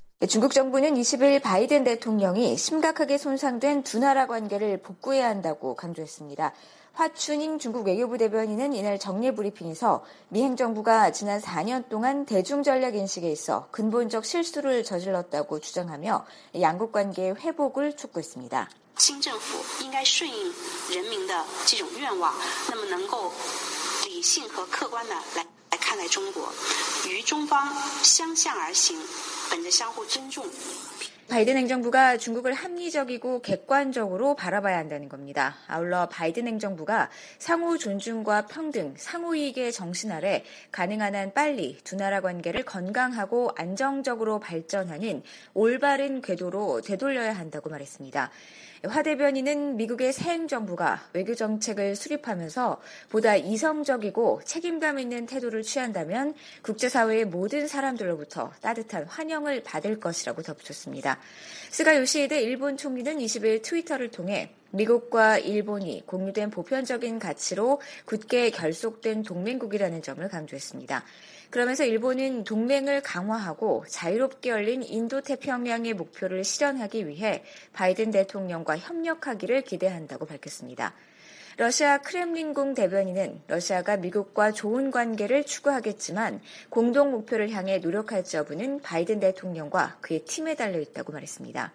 중국 정부는 20일 바이든 대통령이 심각하게 손상된 두 나라 관계를 복구해야 한다고 강조했습니다. 화춘잉 중국 외교부 대변인은 이날 정례 브리핑에서 미 행정부가 지난 4년 동안 대중전략 인식에 있어 근본적 실수를 저질렀다고 주장하며 양국 관계의 회복을 촉구했습니다. 新政府应该顺应人民的这种愿望，那么能够理性和客观地来看待中国，与中方相向而行，本着相互尊重。 바이든 행정부가 중국을 합리적이고 객관적으로 바라봐야 한다는 겁니다. 아울러 바이든 행정부가 상호 존중과 평등, 상호이익의 정신 아래 가능한 한 빨리 두 나라 관계를 건강하고 안정적으로 발전하는 올바른 궤도로 되돌려야 한다고 말했습니다. 화 대변인은 미국의 새 행정부가 외교 정책을 수립하면서 보다 이성적이고 책임감 있는 태도를 취한다면 국제사회의 모든 사람들로부터 따뜻한 환영을 받을 것이라고 덧붙였습니다. 스가 요시히데 일본 총리는 20일 트위터를 통해 미국과 일본이 공유된 보편적인 가치로 굳게 결속된 동맹국이라는 점을 강조했습니다. 그러면서 일본은 동맹을 강화하고 자유롭게 열린 인도태평양의 목표를 실현하기 위해 바이든 대통령과 협력하기를 기대한다고 밝혔습니다. 러시아 크렘린궁 대변인은 러시아가 미국과 좋은 관계를 추구하겠지만 공동 목표를 향해 노력할지 여부는 바이든 대통령과 그의 팀에 달려있다고 말했습니다.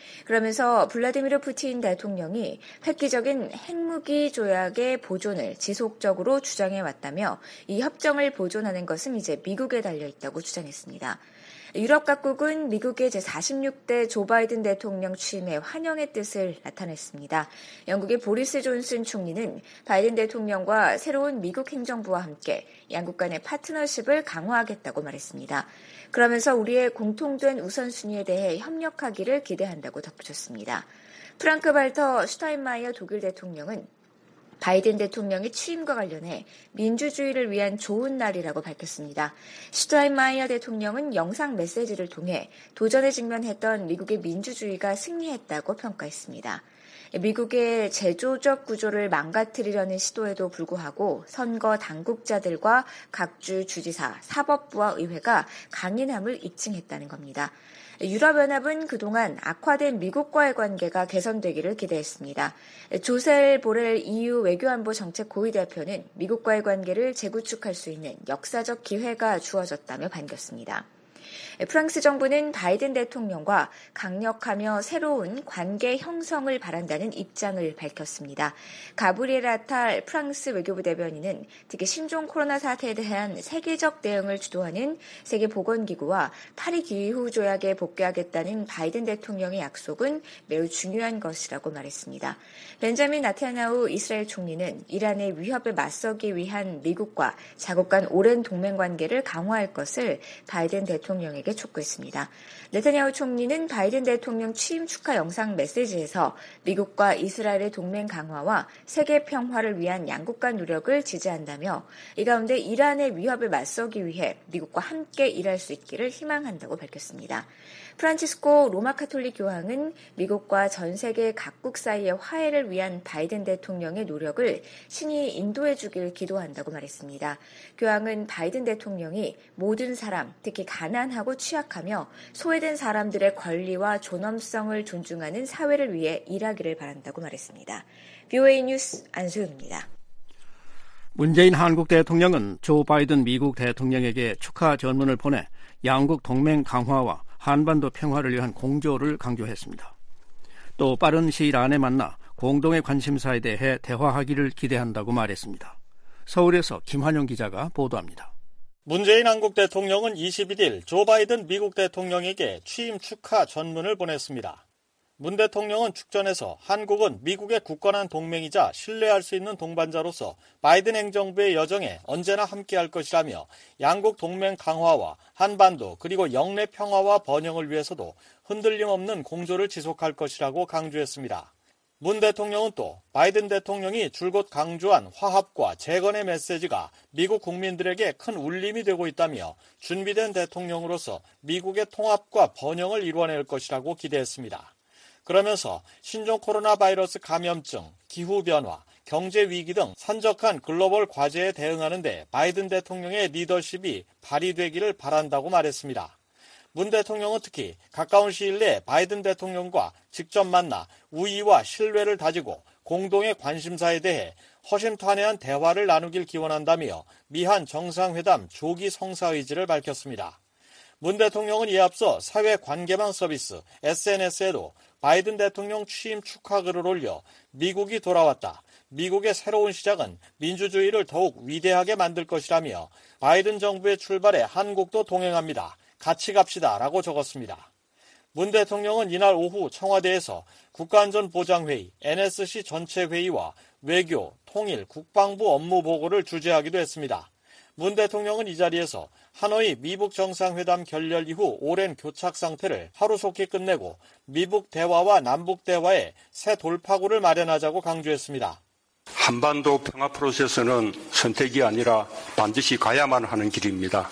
그러면서 블라디미르 푸틴 대통령이 획기적인 핵무기 조약의 보존을 지속적으로 주장해왔다며 이 협정을 보존하는 것은 이제 미국에 달려있다고 주장했습니다. 유럽 각국은 미국의 제46대 조 바이든 대통령 취임에 환영의 뜻을 나타냈습니다. 영국의 보리스 존슨 총리는 바이든 대통령과 새로운 미국 행정부와 함께 양국 간의 파트너십을 강화하겠다고 말했습니다. 그러면서 우리의 공통된 우선순위에 대해 협력하기를 기대한다고 덧붙였습니다. 프랑크 발터 슈타인마이어 독일 대통령은 바이든 대통령의 취임과 관련해 민주주의를 위한 좋은 날이라고 밝혔습니다. 슈타인마이어 대통령은 영상 메시지를 통해 도전에 직면했던 미국의 민주주의가 승리했다고 평가했습니다. 미국의 제조적 구조를 망가뜨리려는 시도에도 불구하고 선거 당국자들과 각주 주지사, 사법부와 의회가 강인함을 입증했다는 겁니다. 유럽연합은 그동안 악화된 미국과의 관계가 개선되기를 기대했습니다. 조셀 보렐 EU 외교안보 정책 고위대표는 미국과의 관계를 재구축할 수 있는 역사적 기회가 주어졌다며 반겼습니다. 프랑스 정부는 바이든 대통령과 강력하며 새로운 관계 형성을 바란다는 입장을 밝혔습니다. 가브리엘 아탈 프랑스 외교부 대변인은 특히 신종 코로나 사태에 대한 세계적 대응을 주도하는 세계보건기구와 파리 기후 조약에 복귀하겠다는 바이든 대통령의 약속은 매우 중요한 것이라고 말했습니다. 벤자민 나타냐후 이스라엘 총리는 이란의 위협에 맞서기 위한 미국과 자국 간 오랜 동맹 관계를 강화할 것을 바이든 대통령에게 촉구했습니다. 네타냐후 총리는 바이든 대통령 취임 축하 영상 메시지에서 미국과 이스라엘의 동맹 강화와 세계 평화를 위한 양국 간 노력을 지지한다며 이 가운데 이란의 위협에 맞서기 위해 미국과 함께 일할 수 있기를 희망한다고 밝혔습니다. 프란치스코 로마 카톨릭 교황은 미국과 전 세계 각국 사이의 화해를 위한 바이든 대통령의 노력을 신이 인도해 주길 기도한다고 말했습니다. 교황은 바이든 대통령이 모든 사람, 특히 가난하고 취약하며 소외된 사람들의 권리와 존엄성을 존중하는 사회를 위해 일하기를 바란다고 말했습니다. VOA 뉴스 안소영입니다. 문재인 한국 대통령은 조 바이든 미국 대통령에게 축하 전문을 보내 양국 동맹 강화와 한반도 평화를 위한 공조를 강조했습니다. 또 빠른 시일 안에 만나 공동의 관심사에 대해 대화하기를 기대한다고 말했습니다. 서울에서 김환영 기자가 보도합니다. 문재인 한국 대통령은 21일 조 바이든 미국 대통령에게 취임 축하 전문을 보냈습니다. 문 대통령은 축전에서 한국은 미국의 굳건한 동맹이자 신뢰할 수 있는 동반자로서 바이든 행정부의 여정에 언제나 함께할 것이라며 양국 동맹 강화와 한반도 그리고 영내 평화와 번영을 위해서도 흔들림 없는 공조를 지속할 것이라고 강조했습니다. 문 대통령은 또 바이든 대통령이 줄곧 강조한 화합과 재건의 메시지가 미국 국민들에게 큰 울림이 되고 있다며 준비된 대통령으로서 미국의 통합과 번영을 이루어낼 것이라고 기대했습니다. 그러면서 신종 코로나 바이러스 감염증, 기후변화, 경제위기 등 산적한 글로벌 과제에 대응하는 데 바이든 대통령의 리더십이 발휘되기를 바란다고 말했습니다. 문 대통령은 특히 가까운 시일 내에 바이든 대통령과 직접 만나 우위와 신뢰를 다지고 공동의 관심사에 대해 허심탄회한 대화를 나누길 기원한다며 미한 정상회담 조기 성사 의지를 밝혔습니다. 문 대통령은 이에 앞서 사회 관계망 서비스 SNS에도 바이든 대통령 취임 축하 글을 올려 미국이 돌아왔다. 미국의 새로운 시작은 민주주의를 더욱 위대하게 만들 것이라며 바이든 정부의 출발에 한국도 동행합니다. 같이 갑시다 라고 적었습니다. 문 대통령은 이날 오후 청와대에서 국가안전보장회의, NSC 전체 회의와 외교, 통일, 국방부 업무 보고를 주재하기도 했습니다. 문 대통령은 이 자리에서 하노이 미북 정상회담 결렬 이후 오랜 교착 상태를 하루속히 끝내고 미북 대화와 남북 대화에 새 돌파구를 마련하자고 강조했습니다. 한반도 평화 프로세스는 선택이 아니라 반드시 가야만 하는 길입니다.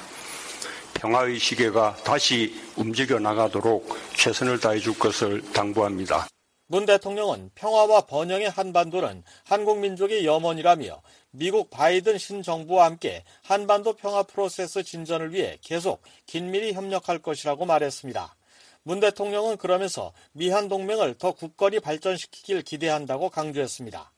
평화의 시계가 다시 움직여 나가도록 최선을 다해 줄 것을 당부합니다. 문 대통령은 평화와 번영의 한반도는 한국 민족의 염원이라며 미국 바이든 신정부와 함께 한반도 평화 프로세스 진전을 위해 계속 긴밀히 협력할 것이라고 말했습니다. 문 대통령은 그러면서 미한 동맹을 더 굳건히 발전시키길 기대한다고 강조했습니다.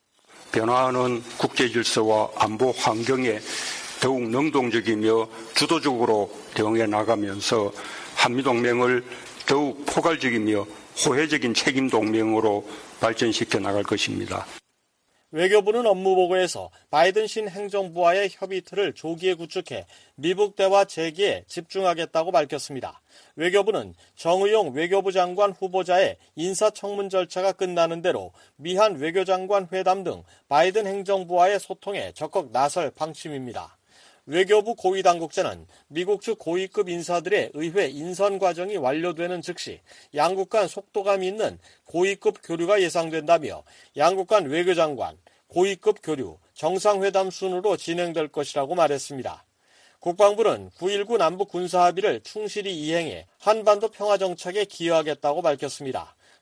변화하는 국제 질서와 안보 환경에 더욱 능동적이며 주도적으로 대응해 나가면서 한미동맹을 더욱 포괄적이며 호혜적인 책임 동맹으로 발전시켜 나갈 것입니다. 외교부는 업무보고에서 바이든 신행정부와의 협의 틀을 조기에 구축해 미북 대화 재개에 집중하겠다고 밝혔습니다. 외교부는 정의용 외교부 장관 후보자의 인사청문 절차가 끝나는 대로 미한 외교장관 회담 등 바이든 행정부와의 소통에 적극 나설 방침입니다. 외교부 고위당국자는 미국 측 고위급 인사들의 의회 인선 과정이 완료되는 즉시 양국 간 속도감 있는 고위급 교류가 예상된다며 양국 간 외교장관, 고위급 교류, 정상회담 순으로 진행될 것이라고 말했습니다. 국방부는 9.19 남북 군사합의를 충실히 이행해 한반도 평화정착에 기여하겠다고 밝혔습니다.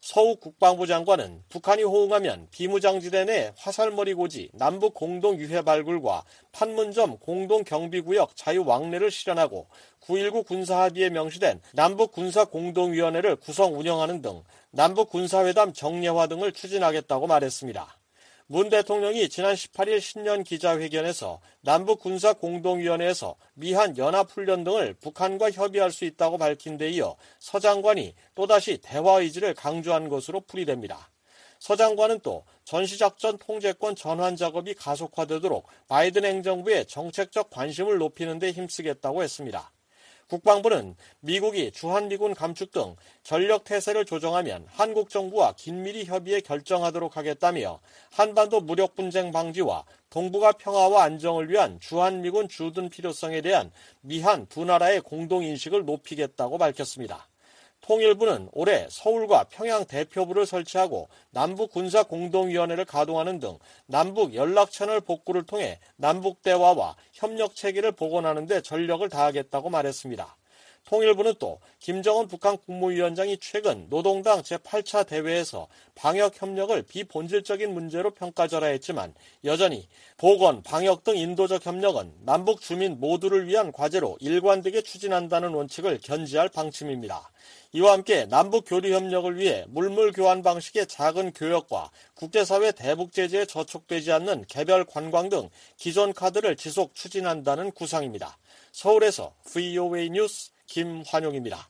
서욱 국방부 장관은 북한이 호응하면 비무장지대 내 화살머리 고지 남북 공동 유해 발굴과 판문점 공동 경비구역 자유 왕래를 실현하고 9.19 군사합의에 명시된 남북 군사 공동위원회를 구성 운영하는 등 남북 군사회담 정례화 등을 추진하겠다고 말했습니다. 문 대통령이 지난 18일 신년 기자회견에서 남북군사공동위원회에서 미한 연합훈련 등을 북한과 협의할 수 있다고 밝힌 데 이어 서 장관이 또다시 대화 의지를 강조한 것으로 풀이됩니다. 서 장관은 또 전시작전 통제권 전환 작업이 가속화되도록 바이든 행정부의 정책적 관심을 높이는 데 힘쓰겠다고 했습니다. 국방부는 미국이 주한미군 감축 등 전력 태세를 조정하면 한국 정부와 긴밀히 협의해 결정하도록 하겠다며 한반도 무력 분쟁 방지와 동북아 평화와 안정을 위한 주한미군 주둔 필요성에 대한 미한 두 나라의 공동인식을 높이겠다고 밝혔습니다. 통일부는 올해 서울과 평양 대표부를 설치하고 남북군사공동위원회를 가동하는 등 남북 연락채널 복구를 통해 남북대화와 협력체계를 복원하는 데 전력을 다하겠다고 말했습니다. 통일부는 또 김정은 북한 국무위원장이 최근 노동당 제8차 대회에서 방역협력을 비본질적인 문제로 평가절하했지만 여전히 보건, 방역 등 인도적 협력은 남북 주민 모두를 위한 과제로 일관되게 추진한다는 원칙을 견지할 방침입니다. 이와 함께 남북 교류 협력을 위해 물물 교환 방식의 작은 교역과 국제사회 대북 제재에 저촉되지 않는 개별 관광 등 기존 카드를 지속 추진한다는 구상입니다. 서울에서 VOA 뉴스 김환용입니다.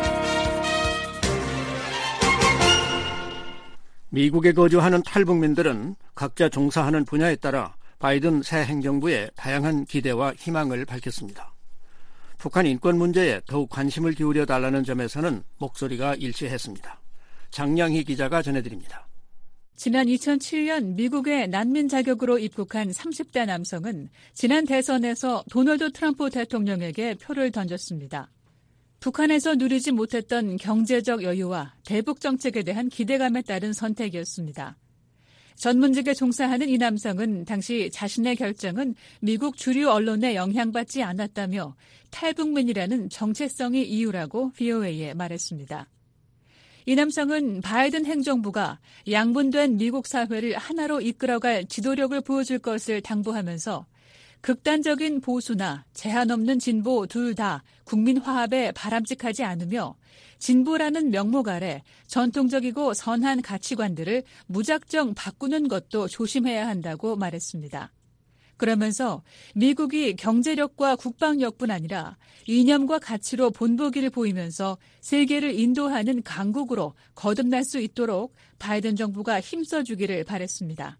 미국에 거주하는 탈북민들은 각자 종사하는 분야에 따라 바이든 새 행정부에 다양한 기대와 희망을 밝혔습니다. 북한 인권 문제에 더욱 관심을 기울여 달라는 점에서는 목소리가 일치했습니다. 장량희 기자가 전해드립니다. 지난 2007년 미국에 난민 자격으로 입국한 30대 남성은 지난 대선에서 도널드 트럼프 대통령에게 표를 던졌습니다. 북한에서 누리지 못했던 경제적 여유와 대북 정책에 대한 기대감에 따른 선택이었습니다. 전문직에 종사하는 이 남성은 당시 자신의 결정은 미국 주류 언론에 영향받지 않았다며 탈북민이라는 정체성이 이유라고 VOA에 말했습니다. 이 남성은 바이든 행정부가 양분된 미국 사회를 하나로 이끌어갈 지도력을 보여줄 것을 당부하면서 극단적인 보수나 제한 없는 진보 둘 다 국민 화합에 바람직하지 않으며 진보라는 명목 아래 전통적이고 선한 가치관들을 무작정 바꾸는 것도 조심해야 한다고 말했습니다. 그러면서 미국이 경제력과 국방력뿐 아니라 이념과 가치로 본보기를 보이면서 세계를 인도하는 강국으로 거듭날 수 있도록 바이든 정부가 힘써주기를 바랬습니다.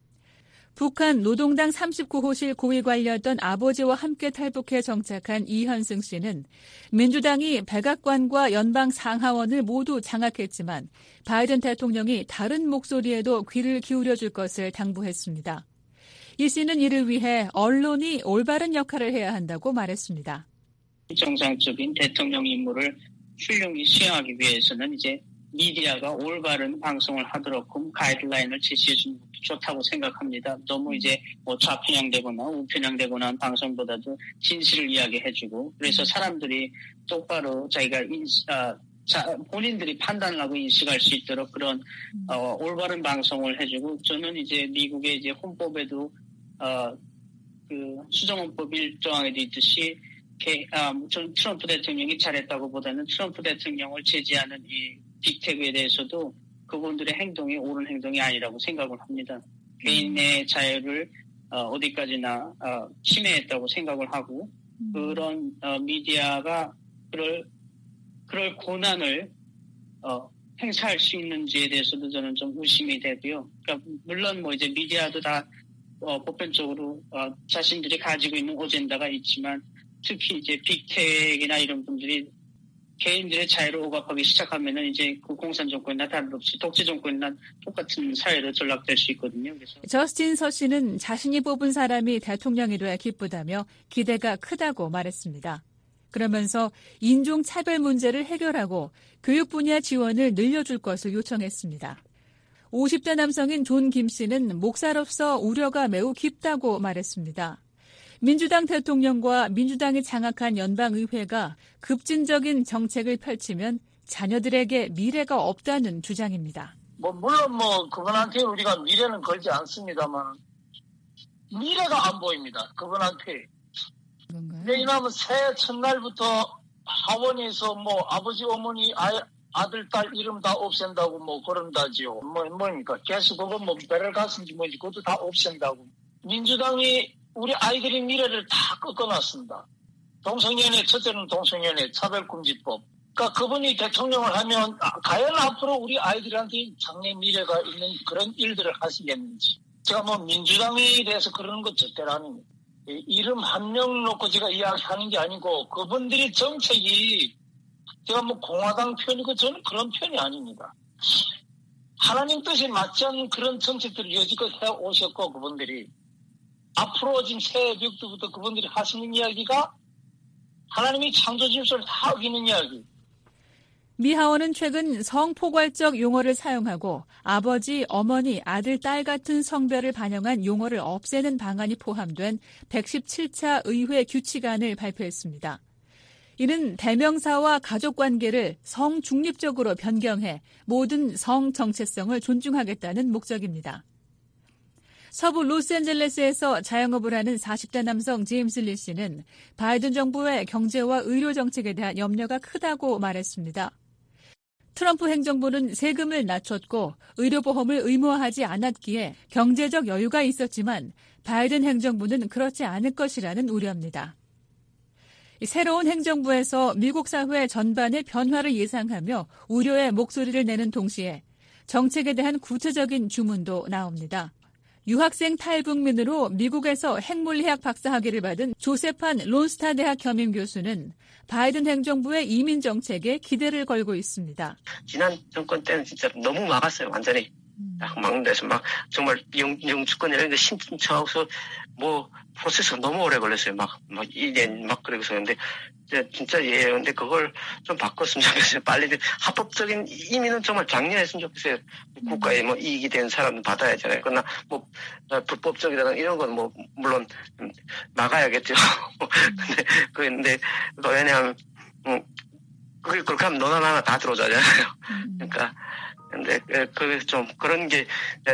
북한 노동당 39호실 고위 관리였던 아버지와 함께 탈북해 정착한 이현승 씨는 민주당이 백악관과 연방 상하원을 모두 장악했지만 바이든 대통령이 다른 목소리에도 귀를 기울여줄 것을 당부했습니다. 이 씨는 이를 위해 언론이 올바른 역할을 해야 한다고 말했습니다. 정상적인 대통령 임무를 훌륭히 수행하기 위해서는 이제 미디어가 올바른 방송을 하도록 가이드라인을 제시해 주는 것도 좋다고 생각합니다. 너무 이제 좌편향되거나 우편향되거나 한 방송보다도 진실을 이야기해주고 그래서 사람들이 똑바로 자기가 본인들이 판단을 하고 인식할 수 있도록 그런 올바른 방송을 해주고 저는 이제 미국의 이제 헌법에도 그 수정헌법 1조항에도 있듯이 전 트럼프 대통령이 잘했다고 보다는 트럼프 대통령을 제지하는 이 빅테크에 대해서도 그분들의 행동이 옳은 행동이 아니라고 생각을 합니다. 개인의 자유를 어디까지나 침해했다고 생각을 하고 그런 미디어가 그럴 권한을 행사할 수 있는지에 대해서도 저는 좀 의심이 되고요. 그러니까 물론 뭐 이제 미디어도 다 보편적으로 자신들이 가지고 있는 어젠다가 있지만 특히 이제 빅테크나 이런 분들이 개인들의 자유를 억압하기 시작하면은 이제 그 공산 정권이나 다름없이 독재 정권이나 똑같은 사회로 전락될 수 있거든요. 그래서 저스틴 서 씨는 자신이 뽑은 사람이 대통령이 돼야 기쁘다며 기대가 크다고 말했습니다. 그러면서 인종차별 문제를 해결하고 교육 분야 지원을 늘려줄 것을 요청했습니다. 50대 남성인 존 김 씨는 목사로서 우려가 매우 깊다고 말했습니다. 민주당 대통령과 민주당이 장악한 연방의회가 급진적인 정책을 펼치면 자녀들에게 미래가 없다는 주장입니다. 물론 그분한테 우리가 미래는 걸지 않습니다만 미래가 안 보입니다. 그분한테. 왜냐하면 새해 첫날부터 하원에서 아버지 어머니 아들 딸 이름 다 없앤다고 그런다지요. 뭡니까? 계속 그건 배를 갔은지 뭐지 그것도 다 없앤다고. 민주당이 우리 아이들의 미래를 다 꺾어놨습니다. 동성연애, 첫째는 동성연애 차별금지법. 그러니까 그분이 대통령을 하면 과연 앞으로 우리 아이들한테 장래 미래가 있는 그런 일들을 하시겠는지. 제가 민주당에 대해서 그러는 것 절대로 아닙니다. 이름 한 명 놓고 제가 이야기하는 게 아니고 그분들의 정책이 제가 공화당 편이고 저는 그런 편이 아닙니다. 하나님 뜻에 맞지 않는 그런 정책들을 여지껏 해오셨고 그분들이 앞으로 지금 새해 벽두부터 그분들이 하시는 이야기가 하나님이 창조 질서를 다 어기는 이야기. 미 하원은 최근 성포괄적 용어를 사용하고 아버지, 어머니, 아들, 딸 같은 성별을 반영한 용어를 없애는 방안이 포함된 117차 의회 규칙안을 발표했습니다. 이는 대명사와 가족관계를 성중립적으로 변경해 모든 성 정체성을 존중하겠다는 목적입니다. 서부 로스앤젤레스에서 자영업을 하는 40대 남성 제임스 리 씨는 바이든 정부의 경제와 의료 정책에 대한 염려가 크다고 말했습니다. 트럼프 행정부는 세금을 낮췄고 의료보험을 의무화하지 않았기에 경제적 여유가 있었지만 바이든 행정부는 그렇지 않을 것이라는 우려입니다. 새로운 행정부에서 미국 사회 전반의 변화를 예상하며 우려의 목소리를 내는 동시에 정책에 대한 구체적인 주문도 나옵니다. 유학생 탈북민으로 미국에서 핵물리학 박사학위를 받은 조세판 론스타 대학 겸임 교수는 바이든 행정부의 이민 정책에 기대를 걸고 있습니다. 지난 정권 때는 진짜 너무 막았어요. 완전히. 막는 데서 정말 영주권 이런 거 신청하고서 프로세스가 너무 오래 걸렸어요. 1년 그러고서. 근데 진짜 근데 그걸 좀 바꿨으면 좋겠어요. 빨리 합법적인 이민은 정말 장려했으면 좋겠어요. 국가에 이익이 되는 사람은 받아야잖아요. 그러나 불법적이라는 이런 건 물론 막아야겠죠. 근데 왜냐하면 그렇게 하면 너나 나나 다 들어오잖아요. 그러니까 근데 좀 그런 게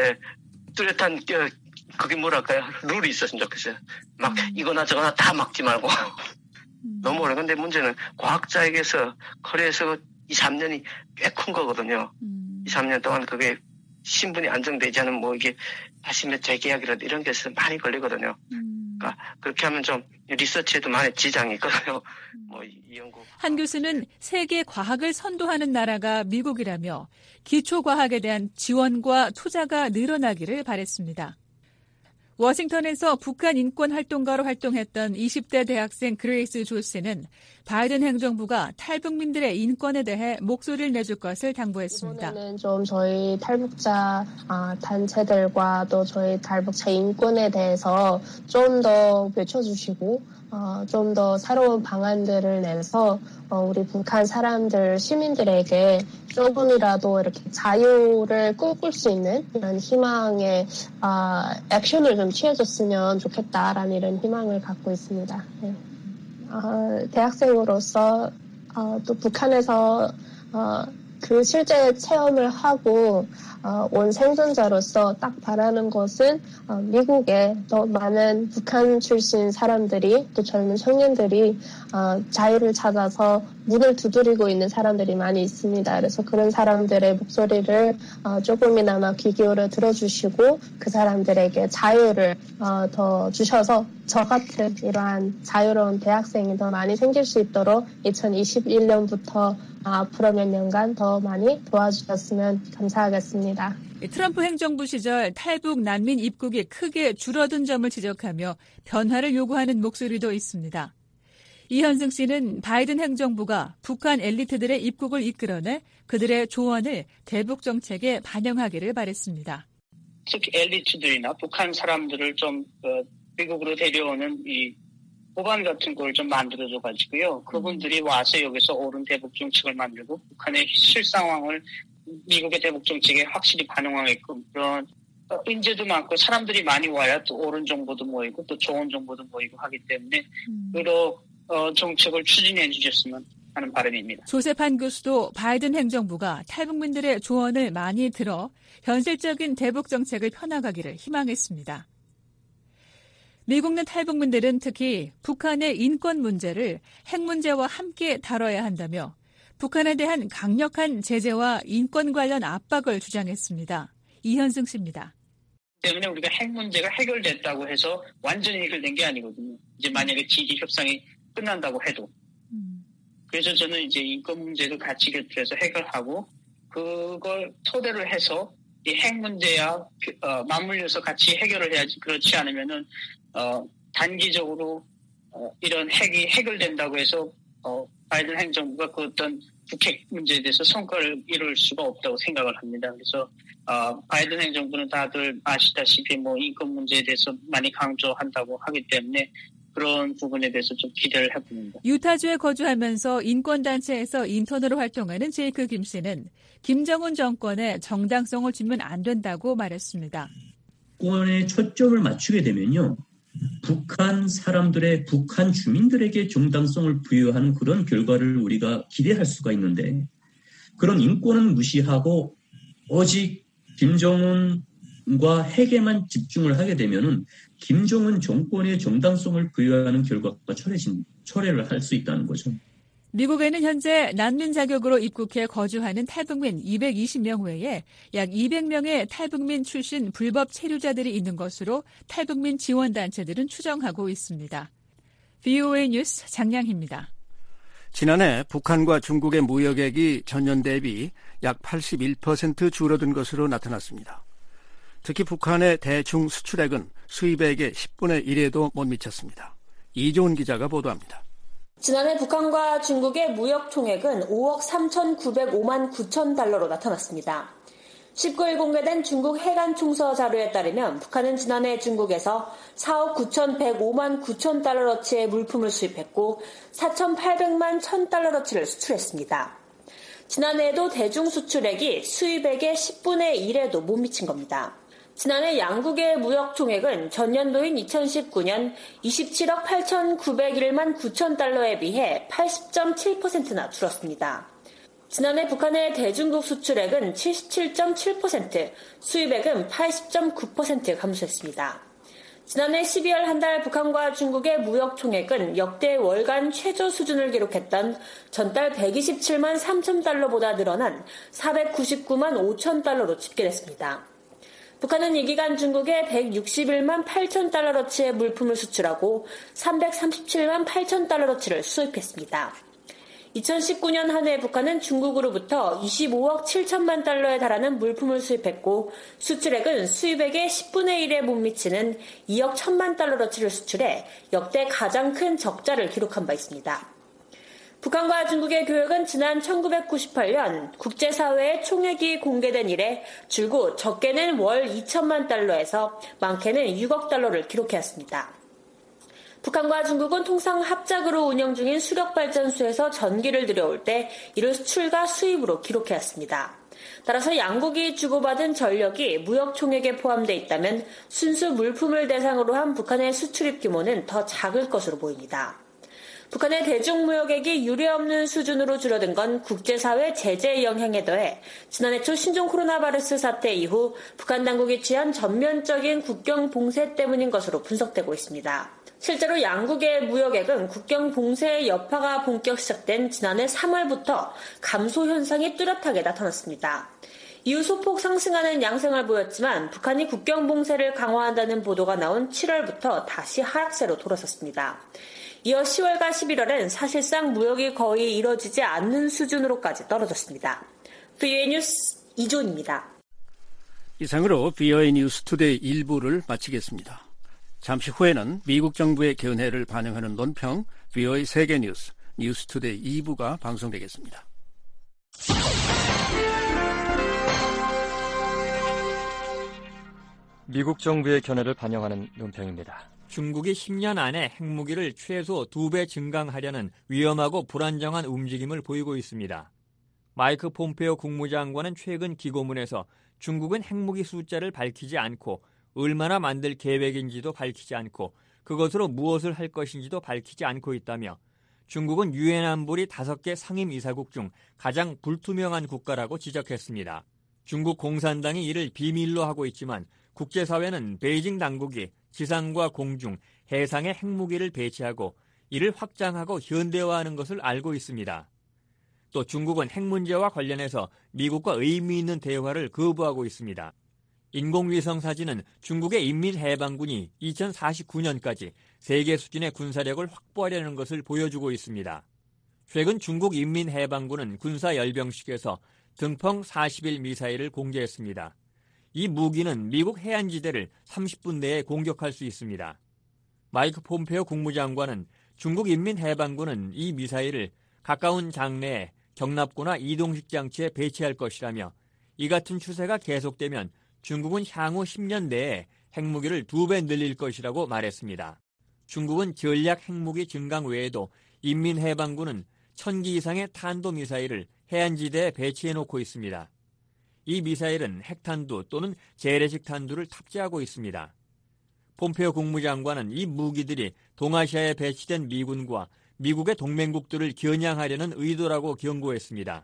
뚜렷한 그게 뭐랄까요? 룰이 있었으면 좋겠어요. 이거나 저거나 다 막지 말고. 너무 어려워. 근데 문제는 과학자에게서 커리에서 2, 3년이 꽤 큰 거거든요. 2, 3년 동안 그게 신분이 안정되지 않으면 이게 다시 재계약이라도 이런 게 있어서 많이 걸리거든요. 그러니까 그렇게 하면 좀 리서치에도 많이 지장이 있거든요. 이 연구. 한 교수는 세계 과학을 선도하는 나라가 미국이라며 기초과학에 대한 지원과 투자가 늘어나기를 바랬습니다. 워싱턴에서 북한 인권 활동가로 활동했던 20대 대학생 그레이스 조스는 바이든 행정부가 탈북민들의 인권에 대해 목소리를 내줄 것을 당부했습니다. 이번에는 좀 저희 탈북자 단체들과 또 저희 탈북자 인권에 대해서 좀 더 외쳐주시고 좀 더 새로운 방안들을 내서 우리 북한 사람들, 시민들에게 조금이라도 이렇게 자유를 꿈꿀 수 있는 이런 희망의 액션을 좀 취해줬으면 좋겠다라는 이런 희망을 갖고 있습니다. 네. 대학생으로서 또 북한에서 그 실제 체험을 하고 온 생존자로서 딱 바라는 것은 미국에 더 많은 북한 출신 사람들이 또 젊은 청년들이 자유를 찾아서 문을 두드리고 있는 사람들이 많이 있습니다. 그래서 그런 사람들의 목소리를 조금이나마 귀 기울여 들어주시고 그 사람들에게 자유를 더 주셔서 저 같은 이러한 자유로운 대학생이 더 많이 생길 수 있도록 2021년부터 앞으로 몇 년간 더 많이 도와주셨으면 감사하겠습니다. 트럼프 행정부 시절 탈북 난민 입국이 크게 줄어든 점을 지적하며 변화를 요구하는 목소리도 있습니다. 이현승 씨는 바이든 행정부가 북한 엘리트들의 입국을 이끌어내 그들의 조언을 대북 정책에 반영하기를 바랬습니다. 특히 엘리트들이나 북한 사람들을 좀 미국으로 데려오는 이 법안 같은 걸 좀 만들어줘가지고요. 그분들이 와서 여기서 옳은 대북 정책을 만들고 북한의 실상황을 미국의 대북 정책에 확실히 반영하게끔 그런 인재도 많고 사람들이 많이 와야 또 옳은 정보도 모이고 또 좋은 정보도 모이고 하기 때문에 그런 정책을 추진해 주셨으면 하는 바람입니다. 조세판 교수도 바이든 행정부가 탈북민들의 조언을 많이 들어 현실적인 대북 정책을 펴나가기를 희망했습니다. 미국 내 탈북민들은 특히 북한의 인권 문제를 핵 문제와 함께 다뤄야 한다며 북한에 대한 강력한 제재와 인권 관련 압박을 주장했습니다. 이현승 씨입니다. 때문에 우리가 핵 문제가 해결됐다고 해서 완전히 해결된 게 아니거든요. 이제 만약에 지지 협상이 끝난다고 해도. 그래서 저는 이제 인권 문제도 같이 곁들여서 해결하고 그걸 토대로 해서 이 핵 문제와 맞물려서 같이 해결을 해야지. 그렇지 않으면은 단기적으로 이런 핵이 해결된다고 해서 바이든 행정부가 그 어떤 북핵 문제에 대해서 성과를 이룰 수가 없다고 생각을 합니다. 그래서 바이든 행정부는 다들 아시다시피 뭐 인권 문제에 대해서 많이 강조한다고 하기 때문에 그런 부분에 대해서 좀 기대를 해봅니다. 유타주에 거주하면서 인권단체에서 인턴으로 활동하는 제이크 김 씨는 김정은 정권에 정당성을 주면 안 된다고 말했습니다. 인권에 초점을 맞추게 되면요. 북한 사람들의 북한 주민들에게 정당성을 부여하는 그런 결과를 우리가 기대할 수가 있는데 그런 인권은 무시하고 오직 김정은과 핵에만 집중을 하게 되면은 김정은 정권의 정당성을 부여하는 결과가 초래를 할 수 있다는 거죠. 미국에는 현재 난민 자격으로 입국해 거주하는 탈북민 220명 외에 약 200명의 탈북민 출신 불법 체류자들이 있는 것으로 탈북민 지원단체들은 추정하고 있습니다. VOA 뉴스 장량희입니다. 지난해 북한과 중국의 무역액이 전년 대비 약 81% 줄어든 것으로 나타났습니다. 특히 북한의 대중 수출액은 수입액의 10분의 1에도 못 미쳤습니다. 이종훈 기자가 보도합니다. 지난해 북한과 중국의 무역 총액은 5억 3,905만 9천 달러로 나타났습니다. 19일 공개된 중국 해관 총서 자료에 따르면 북한은 지난해 중국에서 4억 9,105만 9천 달러어치의 물품을 수입했고 4,800만 1,000달러어치를 수출했습니다. 지난해에도 대중 수출액이 수입액의 10분의 1에도 못 미친 겁니다. 지난해 양국의 무역 총액은 전년도인 2019년 27억 8,901만 9천 달러에 비해 80.7%나 줄었습니다. 지난해 북한의 대중국 수출액은 77.7%, 수입액은 80.9% 감소했습니다. 지난해 12월 한 달 북한과 중국의 무역 총액은 역대 월간 최저 수준을 기록했던 전달 127만 3천 달러보다 늘어난 499만 5천 달러로 집계됐습니다. 북한은 이 기간 중국에 161만 8천 달러어치의 물품을 수출하고 337만 8천 달러어치를 수입했습니다. 2019년 한 해 북한은 중국으로부터 25억 7천만 달러에 달하는 물품을 수입했고 수출액은 수입액의 10분의 1에 못 미치는 2억 1천만 달러어치를 수출해 역대 가장 큰 적자를 기록한 바 있습니다. 북한과 중국의 교역은 지난 1998년 국제사회의 총액이 공개된 이래 줄곧 적게는 월 2천만 달러에서 많게는 6억 달러를 기록해왔습니다. 북한과 중국은 통상 합작으로 운영 중인 수력발전소에서 전기를 들여올 때 이를 수출과 수입으로 기록해왔습니다. 따라서 양국이 주고받은 전력이 무역 총액에 포함되어 있다면 순수 물품을 대상으로 한 북한의 수출입 규모는 더 작을 것으로 보입니다. 북한의 대중무역액이 유례없는 수준으로 줄어든 건 국제사회 제재 영향에 더해 지난해 초 신종 코로나 바이러스 사태 이후 북한 당국이 취한 전면적인 국경 봉쇄 때문인 것으로 분석되고 있습니다. 실제로 양국의 무역액은 국경 봉쇄의 여파가 본격 시작된 지난해 3월부터 감소 현상이 뚜렷하게 나타났습니다. 이후 소폭 상승하는 양상을 보였지만 북한이 국경 봉쇄를 강화한다는 보도가 나온 7월부터 다시 하락세로 돌아섰습니다. 이어 10월과 11월엔 사실상 무역이 거의 이뤄지지 않는 수준으로까지 떨어졌습니다. VOA 뉴스 이존입니다. 이상으로 VOA 뉴스 투데이 1부를 마치겠습니다. 잠시 후에는 미국 정부의 견해를 반영하는 논평 VOA 세계 뉴스 뉴스투데이 2부가 방송되겠습니다. 미국 정부의 견해를 반영하는 논평입니다. 중국이 10년 안에 핵무기를 최소 2배 증강하려는 위험하고 불안정한 움직임을 보이고 있습니다. 마이크 폼페오 국무장관은 최근 기고문에서 중국은 핵무기 숫자를 밝히지 않고 얼마나 만들 계획인지도 밝히지 않고 그것으로 무엇을 할 것인지도 밝히지 않고 있다며 중국은 유엔 안보리 5개 상임이사국 중 가장 불투명한 국가라고 지적했습니다. 중국 공산당이 이를 비밀로 하고 있지만 국제사회는 베이징 당국이 지상과 공중, 해상에 핵무기를 배치하고 이를 확장하고 현대화하는 것을 알고 있습니다. 또 중국은 핵 문제와 관련해서 미국과 의미 있는 대화를 거부하고 있습니다. 인공위성 사진은 중국의 인민해방군이 2049년까지 세계 수준의 군사력을 확보하려는 것을 보여주고 있습니다. 최근 중국 인민해방군은 군사열병식에서 등펑 40일 미사일을 공개했습니다. 이 무기는 미국 해안지대를 30분 내에 공격할 수 있습니다. 마이크 폼페오 국무장관은 중국 인민해방군은 이 미사일을 가까운 장내에 경납고나 이동식 장치에 배치할 것이라며 이 같은 추세가 계속되면 중국은 향후 10년 내에 핵무기를 2배 늘릴 것이라고 말했습니다. 중국은 전략 핵무기 증강 외에도 인민해방군은 1000기 이상의 탄도미사일을 해안지대에 배치해놓고 있습니다. 이 미사일은 핵탄두 또는 재래식 탄두를 탑재하고 있습니다. 폼페오 국무장관은 이 무기들이 동아시아에 배치된 미군과 미국의 동맹국들을 겨냥하려는 의도라고 경고했습니다.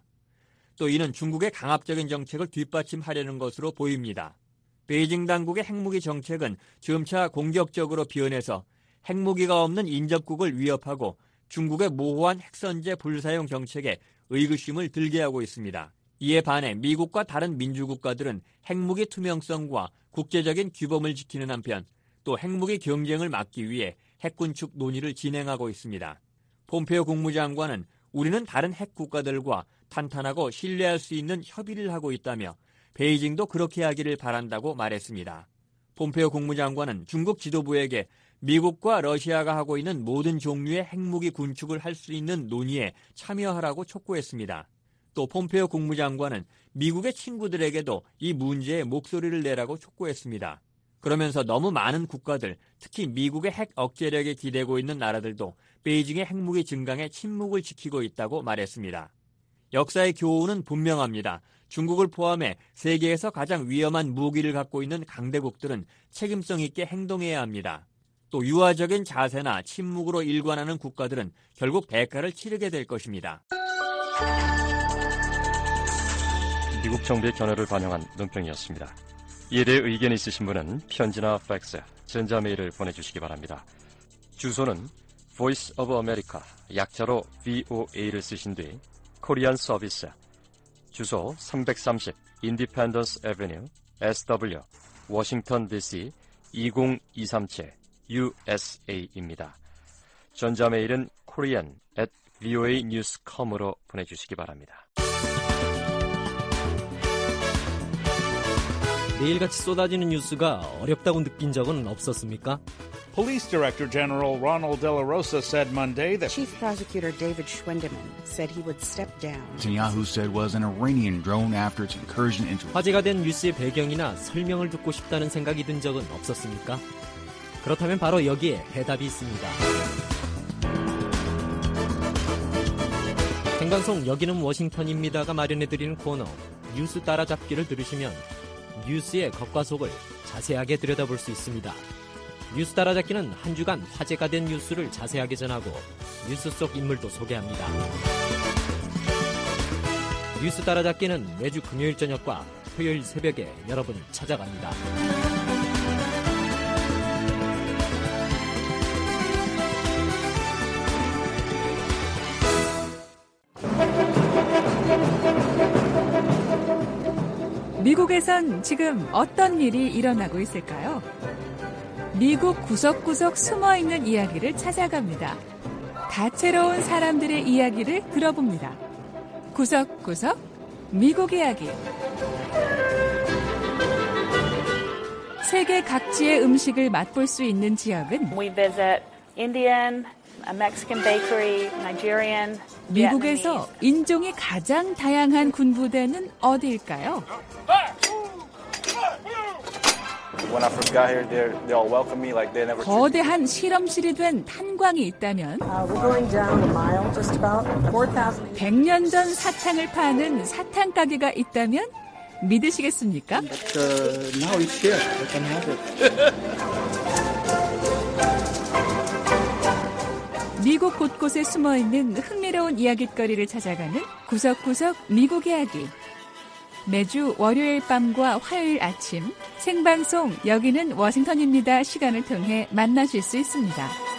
또 이는 중국의 강압적인 정책을 뒷받침하려는 것으로 보입니다. 베이징 당국의 핵무기 정책은 점차 공격적으로 변해서 핵무기가 없는 인접국을 위협하고 중국의 모호한 핵선제 불사용 정책에 의구심을 들게 하고 있습니다. 이에 반해 미국과 다른 민주국가들은 핵무기 투명성과 국제적인 규범을 지키는 한편 또 핵무기 경쟁을 막기 위해 핵군축 논의를 진행하고 있습니다. 폼페오 국무장관은 우리는 다른 핵국가들과 탄탄하고 신뢰할 수 있는 협의를 하고 있다며 베이징도 그렇게 하기를 바란다고 말했습니다. 폼페오 국무장관은 중국 지도부에게 미국과 러시아가 하고 있는 모든 종류의 핵무기 군축을 할 수 있는 논의에 참여하라고 촉구했습니다. 또 폼페오 국무장관은 미국의 친구들에게도 이 문제에 목소리를 내라고 촉구했습니다. 그러면서 너무 많은 국가들, 특히 미국의 핵 억제력에 기대고 있는 나라들도 베이징의 핵무기 증강에 침묵을 지키고 있다고 말했습니다. 역사의 교훈은 분명합니다. 중국을 포함해 세계에서 가장 위험한 무기를 갖고 있는 강대국들은 책임성 있게 행동해야 합니다. 또 유화적인 자세나 침묵으로 일관하는 국가들은 결국 대가를 치르게 될 것입니다. 미국 정부의 견해를 반영한 논평이었습니다. 이에 대해 의견 있으신 분은 편지나 팩스, 전자메일을 보내주시기 바랍니다. 주소는 Voice of America, 약자로 VOA를 쓰신 뒤 코리안 서비스, 주소 330 Independence Avenue, SW, 워싱턴 DC 20237 USA입니다. 전자메일은 korean@voanews.com으로 보내주시기 바랍니다. 매일같이 쏟아지는 뉴스가 어렵다고 느낀 적은 없었습니까? Police Director General Ronald De La Rosa said Monday that Chief Prosecutor David Schwendeman said he would step down. Netanyahu said was an Iranian drone after its incursion into. 화제가 된 뉴스의 배경이나 설명을 듣고 싶다는 생각이 든 적은 없었습니까? 그렇다면 바로 여기에 해답이 있습니다. 생방송 여기는 워싱턴입니다가 마련해드리는 코너 뉴스 따라잡기를 들으시면 뉴스의 겉과 속을 자세하게 들여다볼 수 있습니다. 뉴스 따라잡기는 한 주간 화제가 된 뉴스를 자세하게 전하고 뉴스 속 인물도 소개합니다. 뉴스 따라잡기는 매주 금요일 저녁과 토요일 새벽에 여러분을 찾아갑니다. 미국에선 지금 어떤 일이 일어나고 있을까요? 미국 구석구석 숨어있는 이야기를 찾아갑니다. 다채로운 사람들의 이야기를 들어봅니다. 구석구석 미국 이야기. 세계 각지의 음식을 맛볼 수 있는 지역은 We visit Indian, Mexican bakery, Nigerian, 미국에서 인종이 가장 다양한 군부대는 어디일까요? 거대한 실험실이 된 탄광이 있다면 100년 전 사탕을 파는 사탕 가게가 있다면 믿으시겠습니까? 미국 곳곳에 숨어있는 흥미로운 이야깃거리를 찾아가는 구석구석 미국 이야기. 매주 월요일 밤과 화요일 아침 생방송 여기는 워싱턴입니다 시간을 통해 만나실 수 있습니다.